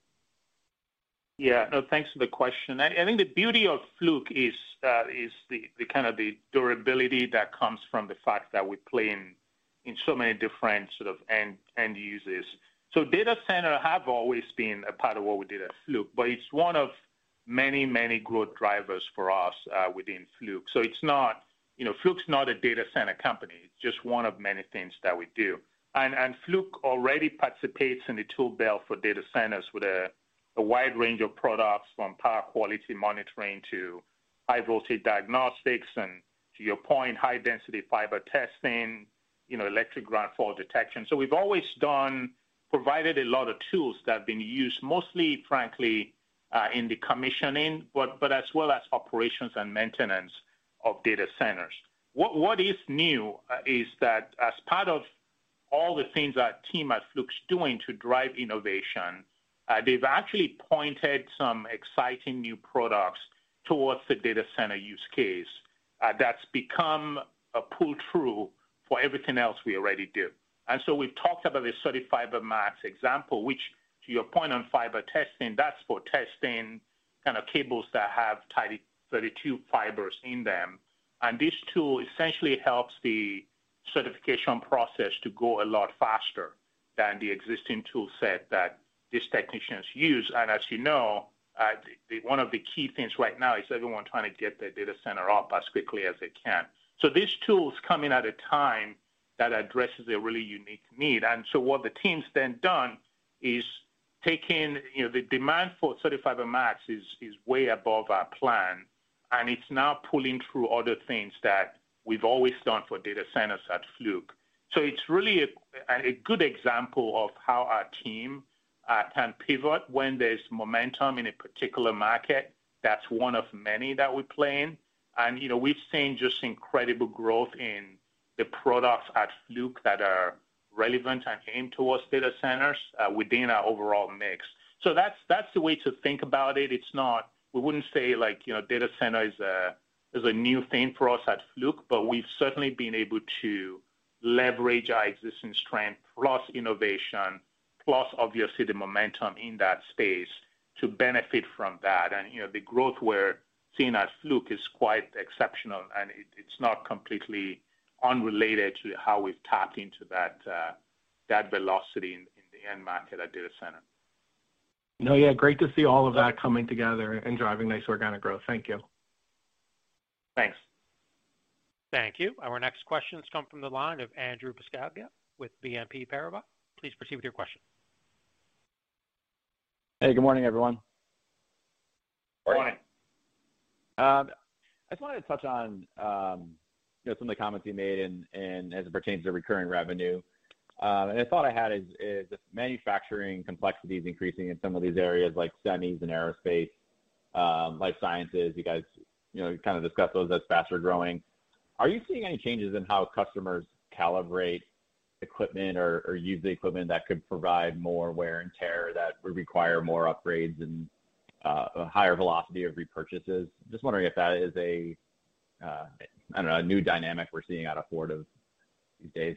Speaker 3: Yeah, no, thanks for the question. I, I think the beauty of Fluke is uh, is the, the kind of the durability that comes from the fact that we play in in so many different sort of end end users. So data center have always been a part of what we did at Fluke, but it's one of many, many growth drivers for us uh, within Fluke. So it's not, you know, Fluke's not a data center company. It's just one of many things that we do. And, and Fluke already participates in the tool belt for data centers with a, a wide range of products from power quality monitoring to high voltage diagnostics and, to your point, high density fiber testing, you know, electric ground fault detection. So we've always done provided a lot of tools that have been used mostly, frankly, uh, in the commissioning, but, but as well as operations and maintenance of data centers. What, what is new uh, is that as part of all the things our team at Fluke's doing to drive innovation, uh, they've actually pointed some exciting new products towards the data center use case uh, that's become a pull-through for everything else we already do. And so we've talked about the CertiFiber Max example, which, to your point on fiber testing, that's for testing kind of cables that have thirty-two fibers in them. And this tool essentially helps the certification process to go a lot faster than the existing tool set that these technicians use. And as you know, uh, the, the, one of the key things right now is everyone trying to get their data center up as quickly as they can. So this tool's coming at a time that addresses a really unique need. And so what the team's then done is taking, you know, the demand for CertiFiber Max is, is way above our plan, and it's now pulling through other things that we've always done for data centers at Fluke. So it's really a, a good example of how our team uh, can pivot when there's momentum in a particular market. That's one of many that we play in. And, you know, we've seen just incredible growth in the products at Fluke that are relevant and aimed towards data centers uh, within our overall mix. So that's that's the way to think about it. It's not, we wouldn't say like, you know, data center is a, is a new thing for us at Fluke, but we've certainly been able to leverage our existing strength plus innovation, plus obviously the momentum in that space to benefit from that. And, you know, the growth we're seeing at Fluke is quite exceptional, and it, it's not completely unrelated to how we've tapped into that, uh, that velocity in, in the end market at data center.
Speaker 10: No, yeah, great to see all of that coming together and driving nice organic growth. Thank you.
Speaker 3: Thanks.
Speaker 1: Thank you. Our next questions come from the line of Andrew Buscaglia with B N P Paribas. Please proceed with your question.
Speaker 11: Hey, good morning, everyone.
Speaker 3: Good morning.
Speaker 11: Um, I just wanted to touch on um, you know, some of the comments you made and, and as it pertains to recurring revenue. Um, and the thought I had is, is if manufacturing complexity is increasing in some of these areas like semis and aerospace, um, life sciences, you guys, you know, kind of discussed those as faster growing. Are you seeing any changes in how customers calibrate equipment or, or use the equipment that could provide more wear and tear that would require more upgrades and uh, a higher velocity of repurchases? Just wondering if that is a, uh, I don't know, a new dynamic we're seeing out of Fortive these days.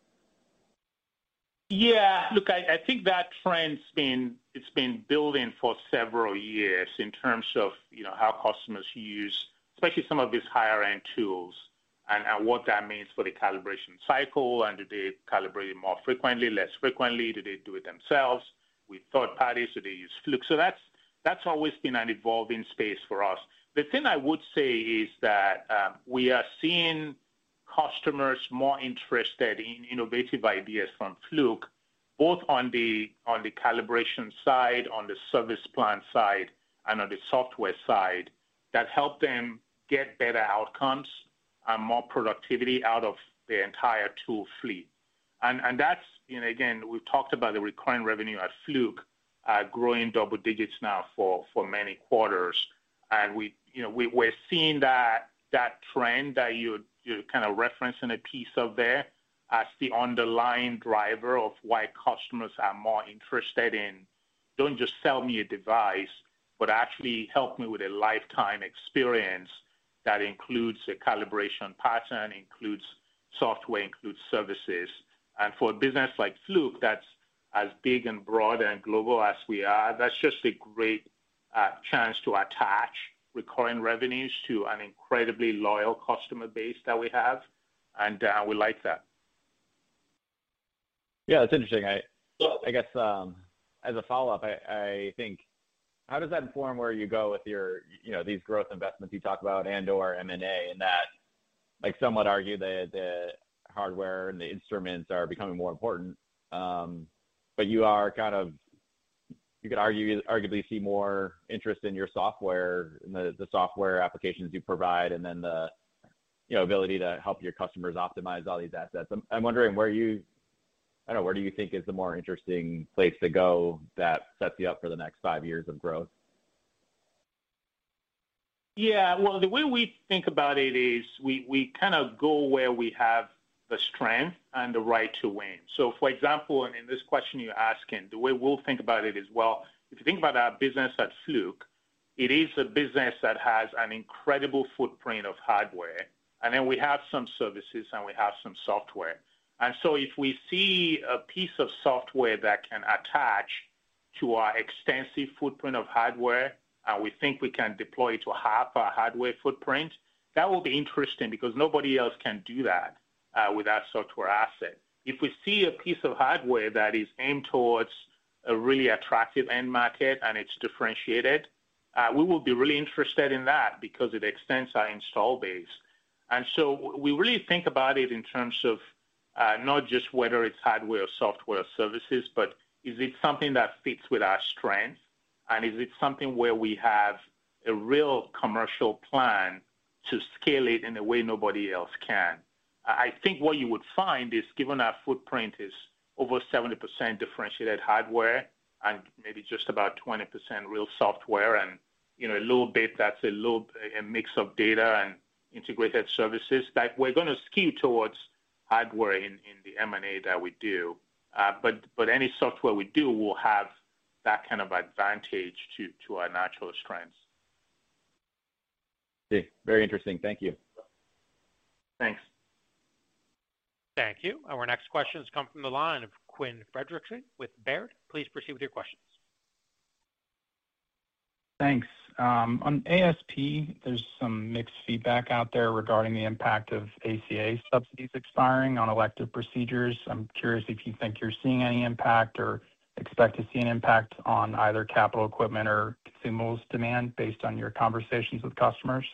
Speaker 3: Yeah, look, I, I think that trend's been it's been building for several years in terms of you know how customers use, especially some of these higher end tools, and, and what that means for the calibration cycle. And do they calibrate it more frequently, less frequently? Do they do it themselves with third parties? Do they use Fluke? So that's that's always been an evolving space for us. The thing I would say is that um, we are seeing customers more interested in innovative ideas from Fluke, both on the on the calibration side, on the service plan side, and on the software side, that help them get better outcomes and more productivity out of the entire tool fleet. And and that's, you know, again, we've talked about the recurring revenue at Fluke uh, growing double digits now for, for many quarters. And we, you know, we, we're seeing that that trend that you you're kind of referencing a piece of there as the underlying driver of why customers are more interested in, don't just sell me a device, but actually help me with a lifetime experience that includes a calibration pattern, includes software, includes services. And for a business like Fluke, that's as big and broad and global as we are, that's just a great uh, chance to attach recurring revenues to an incredibly loyal customer base that we have, and uh, we like that.
Speaker 11: Yeah, that's interesting. I, I guess um, as a follow-up, I, I think, how does that inform where you go with your, you know, these growth investments you talk about and/or M and A? And that, like, some would argue that the hardware and the instruments are becoming more important, um, but you are kind of, you could argue, arguably see more interest in your software, in the, the software applications you provide, and then the, you know, ability to help your customers optimize all these assets. I'm, I'm wondering where you, I don't know, where do you think is the more interesting place to go that sets you up for the next five years of growth?
Speaker 3: Yeah, well, the way we think about it is we, we kind of go where we have the strength and the right to win. So, for example, in, in this question you're asking, the way we'll think about it is, well, if you think about our business at Fluke, it is a business that has an incredible footprint of hardware, and then we have some services and we have some software. And so if we see a piece of software that can attach to our extensive footprint of hardware, and we think we can deploy it to half our hardware footprint, that will be interesting because nobody else can do that uh, with that software asset. If we see a piece of hardware that is aimed towards a really attractive end market and it's differentiated, uh, we will be really interested in that because it extends our install base. And so we really think about it in terms of uh, not just whether it's hardware or software or services, but is it something that fits with our strengths? And is it something where we have a real commercial plan to scale it in a way nobody else can? I think what you would find is, given our footprint is over seventy percent differentiated hardware and maybe just about twenty percent real software, and you know a little bit that's a little a mix of data and integrated services, that we're going to skew towards hardware in, in the M and A that we do. Uh, but but any software we do will have that kind of advantage to, to our natural strengths.
Speaker 11: See, very interesting. Thank you.
Speaker 3: Thanks.
Speaker 1: Thank you. Our next questions come from the line of Quinn Fredrickson with Baird. Please proceed with your questions.
Speaker 12: Thanks. On A S P, there's some mixed feedback out there regarding the impact of A C A subsidies expiring on elective procedures. I'm curious if you think you're seeing any impact or expect to see an impact on either capital equipment or consumables demand based on your conversations with customers.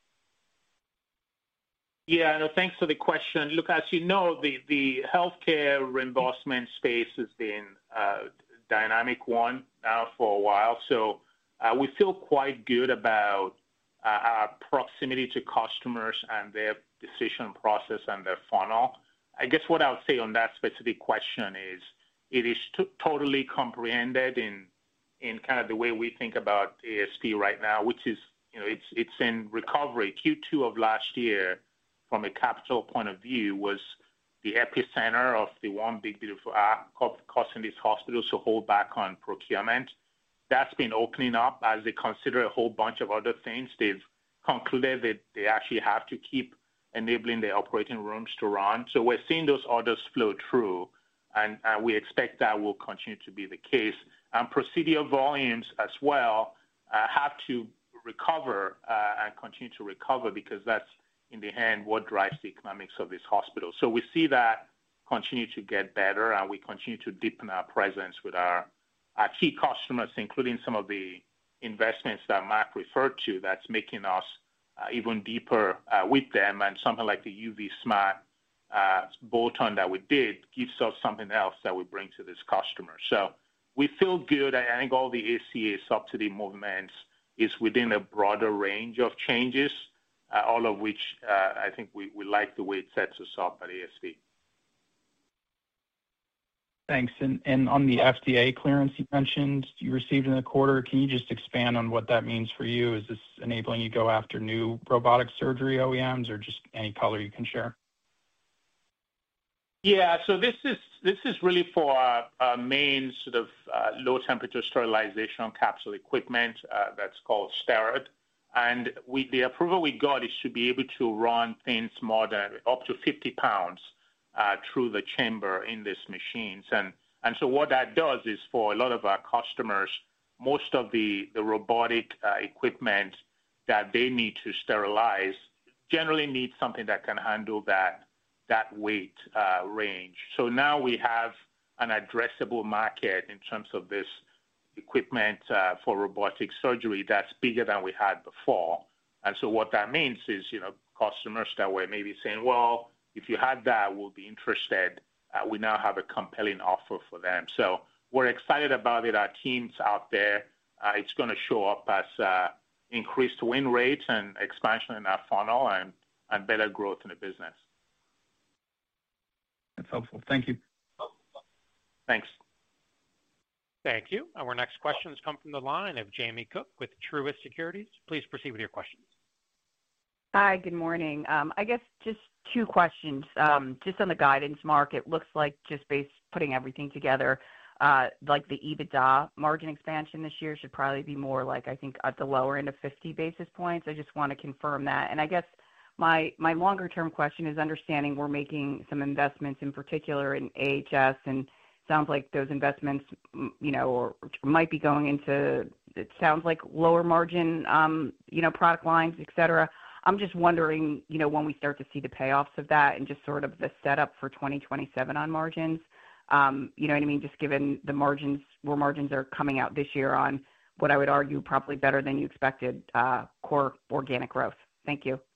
Speaker 3: Yeah, no, thanks for the question. Look, as you know, the, the healthcare reimbursement space has been a dynamic one now for a while. So uh, we feel quite good about uh, our proximity to customers and their decision process and their funnel. I guess what I would say on that specific question is it is t- totally comprehended in in kind of the way we think about A S P right now, which is, you know, it's it's in recovery. Q two of last year, from a capital point of view, was the epicenter of the one big beautiful act causing these hospitals to hold back on procurement. That's been opening up as they consider a whole bunch of other things. They've concluded that they actually have to keep enabling their operating rooms to run. So we're seeing those orders flow through, and, and we expect that will continue to be the case. And procedure volumes as well uh, have to recover uh, and continue to recover, because that's in the end what drives the economics of this hospital. So we see that continue to get better, and we continue to deepen our presence with our, our key customers, including some of the investments that Mark referred to that's making us uh, even deeper uh, with them. And something like the U V Smart uh, bolt-on that we did gives us something else that we bring to this customer. So we feel good. I think all the A C A subsidy movements is within a broader range of changes, uh, all of which uh, I think we, we like the way it sets us up at A S P.
Speaker 12: Thanks. And, and on the F D A clearance you mentioned you received in the quarter, can you just expand on what that means for you? Is this enabling you to go after new robotic surgery O E Ms, or just any color you can share?
Speaker 3: Yeah, so this is this is really for our, our main sort of uh, low temperature sterilization capsule equipment uh, that's called Sterid. And we, the approval we got is to be able to run things more than up to fifty pounds uh, through the chamber in these machines. And and so what that does is, for a lot of our customers, most of the, the robotic uh, equipment that they need to sterilize generally needs something that can handle that that weight uh, range. So now we have an addressable market in terms of this equipment uh, for robotic surgery that's bigger than we had before. And so what that means is, you know, customers that were maybe saying, well, if you had that, we'll be interested. Uh, we now have a compelling offer for them. So we're excited about it. Our team's out there. Uh, it's going to show up as uh, increased win rates and expansion in our funnel and, and better growth in the business.
Speaker 12: That's helpful. Thank you.
Speaker 3: Thanks.
Speaker 1: Thank you. Our next questions come from the line of Jamie Cook with Truist Securities. Please proceed with your questions.
Speaker 13: Hi, good morning. Um, I guess just two questions. Um, just on the guidance, Mark, it looks like, just based putting everything together, uh, like the EBITDA margin expansion this year should probably be more like, I think, at the lower end of fifty basis points. I just want to confirm that. And I guess My my longer term question is understanding we're making some investments, in particular in A H S, and sounds like those investments, you know, or might be going into, it sounds like lower margin, um, you know, product lines, et cetera. I'm just wondering, you know, when we start to see the payoffs of that and just sort of the setup for twenty twenty-seven on margins, um, you know what I mean? Just given the margins, where margins are coming out this year on what I would argue probably better than you expected, uh, core organic growth. Thank you.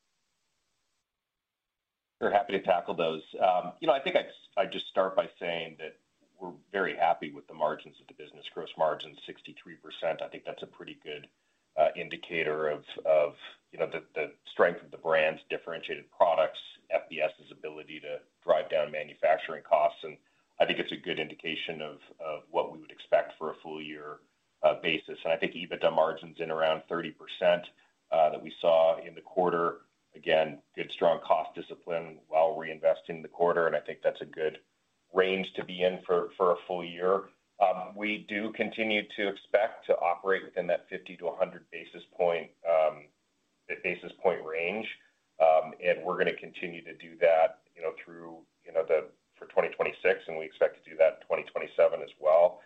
Speaker 4: We're happy to tackle those. Um, you know, I think I'd, I'd just start by saying that we're very happy with the margins of the business. Gross margin, sixty-three percent. I think that's a pretty good uh, indicator of, of, you know, the, the strength of the brand's differentiated products, FBS's ability to drive down manufacturing costs. And I think it's a good indication of, of what we would expect for a full year uh, basis. And I think EBITDA margins in around thirty percent uh, that we saw in the quarter. Again, good, strong cost discipline while reinvesting in the quarter, and I think that's a good range to be in for, for a full year. Um, we do continue to expect to operate within that fifty to one hundred basis point um, basis point range, um, and we're going to continue to do that, you know, through, you know, the for twenty twenty-six, and we expect to do that in twenty twenty-seven as well.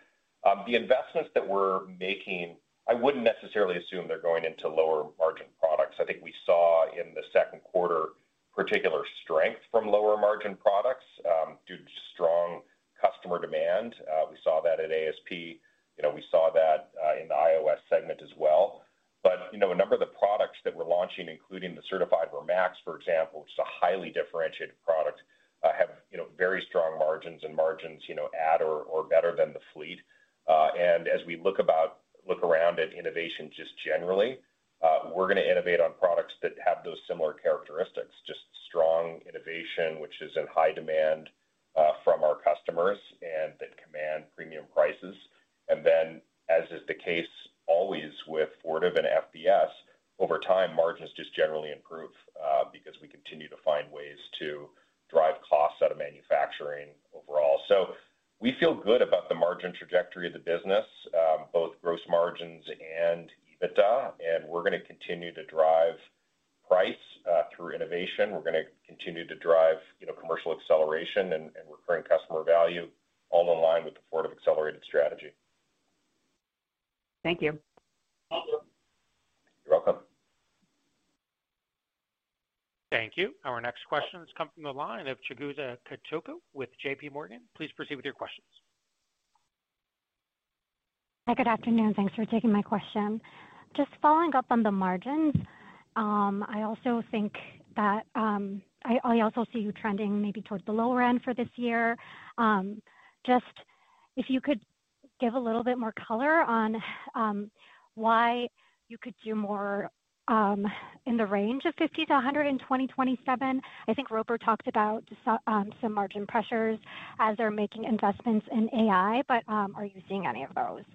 Speaker 4: Um, the investments that we're making, I wouldn't necessarily assume they're going into lower margin products. I think we saw in the second quarter particular strength from lower margin products um, due to strong customer demand. Uh, we saw that at A S P. You know, we saw that uh, in the iOS segment as well. But, you know, a number of the products that we're launching, including the Certified Max, for example, which is a highly differentiated product, uh, have, you know, very strong margins and margins, you know, at or, or better than the fleet. Uh, and as we look about, look around at innovation just generally, uh, we're going to innovate on products that have those similar characteristics, just strong innovation, which is in high demand uh, from our customers and that command premium prices. And then, as is the case always with Fortive and F B S, over time, margins just generally improve uh, because we continue to find ways to drive costs out of manufacturing overall. So we feel good about the margin trajectory of the business, um, both gross margins and EBITDA, and we're going to continue to drive price uh, through innovation. We're going to continue to drive, you know, commercial acceleration and, and recurring customer value, all in line with the Fortive Accelerated strategy.
Speaker 13: Thank you.
Speaker 4: You're welcome.
Speaker 1: Thank you. Our next questions come from the line of Chigusa Katoku with J P Morgan. Please proceed with your questions.
Speaker 14: Hi, good afternoon. Thanks for taking my question. Just following up on the margins, um, I also think that um, I, I also see you trending maybe towards the lower end for this year. Um, just if you could give a little bit more color on um, why you could do more um, in the range of fifty to one hundred in twenty twenty-seven. I think Roper talked about um, some margin pressures as they're making investments in A I, but um, are you seeing any of those?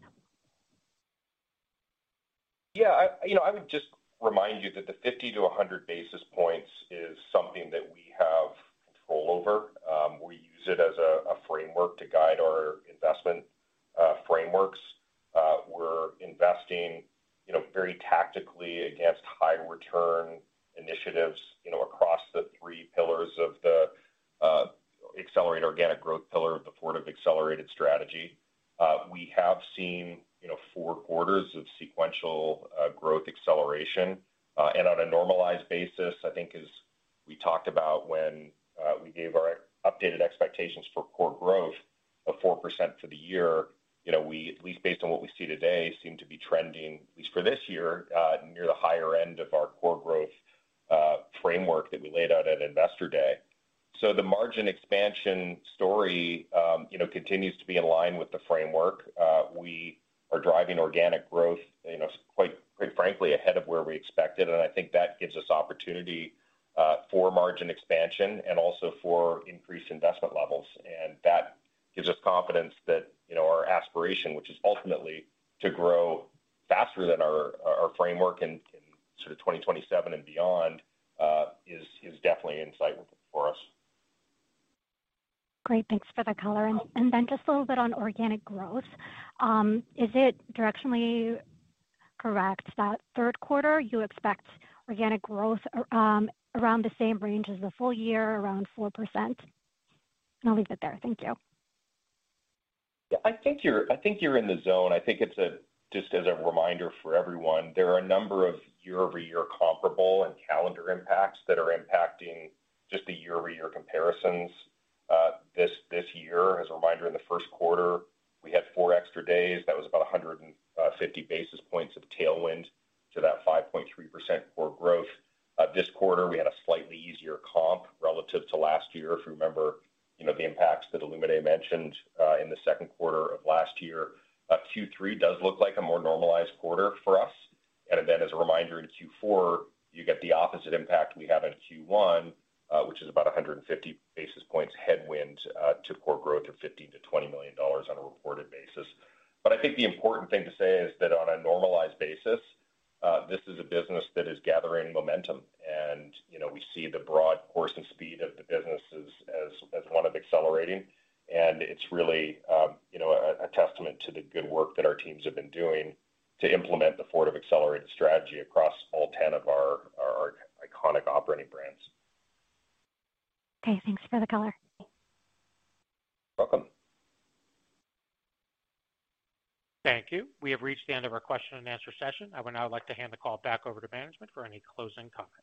Speaker 4: Yeah, I, you know, I would just remind you that the fifty to one hundred basis points is something that we have control over. Um, we use it as a, a framework to guide our investment uh, frameworks. Uh, we're investing, you know, very tactically against high return initiatives, you know, across the three pillars of the uh, Accelerate Organic Growth pillar of the Fortive Accelerated strategy. Uh, we have seen, you know, four quarters of sequential uh, growth acceleration. Uh, and on a normalized basis, I think as we talked about when uh, we gave our updated expectations for core growth of four percent for the year, you know, we, at least based on what we see today, seem to be trending, at least for this year, uh, near the higher end of our core growth uh, framework that we laid out at Investor Day. So the margin expansion story, um, you know, continues to be in line with the framework. Uh, we are driving organic growth, you know, quite, quite frankly, ahead of where we expected, and I think that gives us opportunity uh, for margin expansion and also for increased investment levels, and that gives us confidence that, you know, our aspiration, which is ultimately to grow faster than our our framework in, in sort of twenty twenty-seven and beyond, uh, is is definitely in sight for us.
Speaker 14: Great, thanks for the color. And, and then just a little bit on organic growth. Um, is it directionally correct that third quarter you expect organic growth um, around the same range as the full year, around four percent? And I'll leave it there. Thank you.
Speaker 4: Yeah, I think you're I think you're in the zone. I think it's a just as a reminder for everyone, there are a number of year-over-year comparable and calendar impacts that are impacting just the year-over-year comparisons uh, this this year. As a reminder, in the first quarter, we had four extra days. That was about one hundred fifty basis points of tailwind to that five point three percent core growth. Uh, this quarter, we had a slightly easier comp relative to last year. If you remember, you know, the impacts that Olumide mentioned uh, in the second quarter of last year. Uh, Q three does look like a more normalized quarter for us. And then as a reminder, in Q four, you get the opposite impact we have in Q one, uh, which is about one hundred fifty basis points headwind uh, to core growth of fifteen to twenty million dollars on a reported basis. But I think the important thing to say is that on a normalized basis, uh, this is a business that is gathering momentum. And, you know, we see the broad course and speed of the business as, as, as one of accelerating. And it's really, um, you know, a, a testament to the good work that our teams have been doing to implement the Fortive Accelerated strategy across all ten of our, our iconic operating brands.
Speaker 14: Okay, thanks for the color.
Speaker 4: Welcome.
Speaker 1: Thank you. We have reached the end of our question and answer session. I would now like to hand the call back over to management for any closing comments.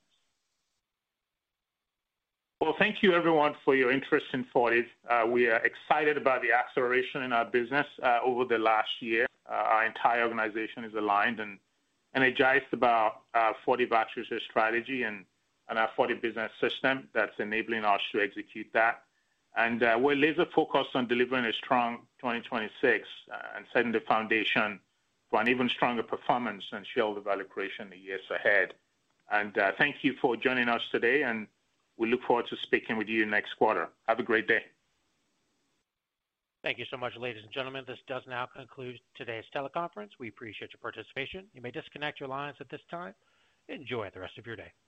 Speaker 3: Well, thank you everyone for your interest in Fortive. Uh, we are excited about the acceleration in our business uh, over the last year. Uh, our entire organization is aligned and energized about uh, Fortive Acquisition strategy and, and our Fortive Business System that's enabling us to execute that. And uh, we're laser focused on delivering a strong twenty twenty-six uh, and setting the foundation for an even stronger performance and shareholder value creation in the years ahead. And uh, thank you for joining us today, and we look forward to speaking with you next quarter. Have a great day.
Speaker 1: Thank you so much, ladies and gentlemen. This does now conclude today's teleconference. We appreciate your participation. You may disconnect your lines at this time. Enjoy the rest of your day.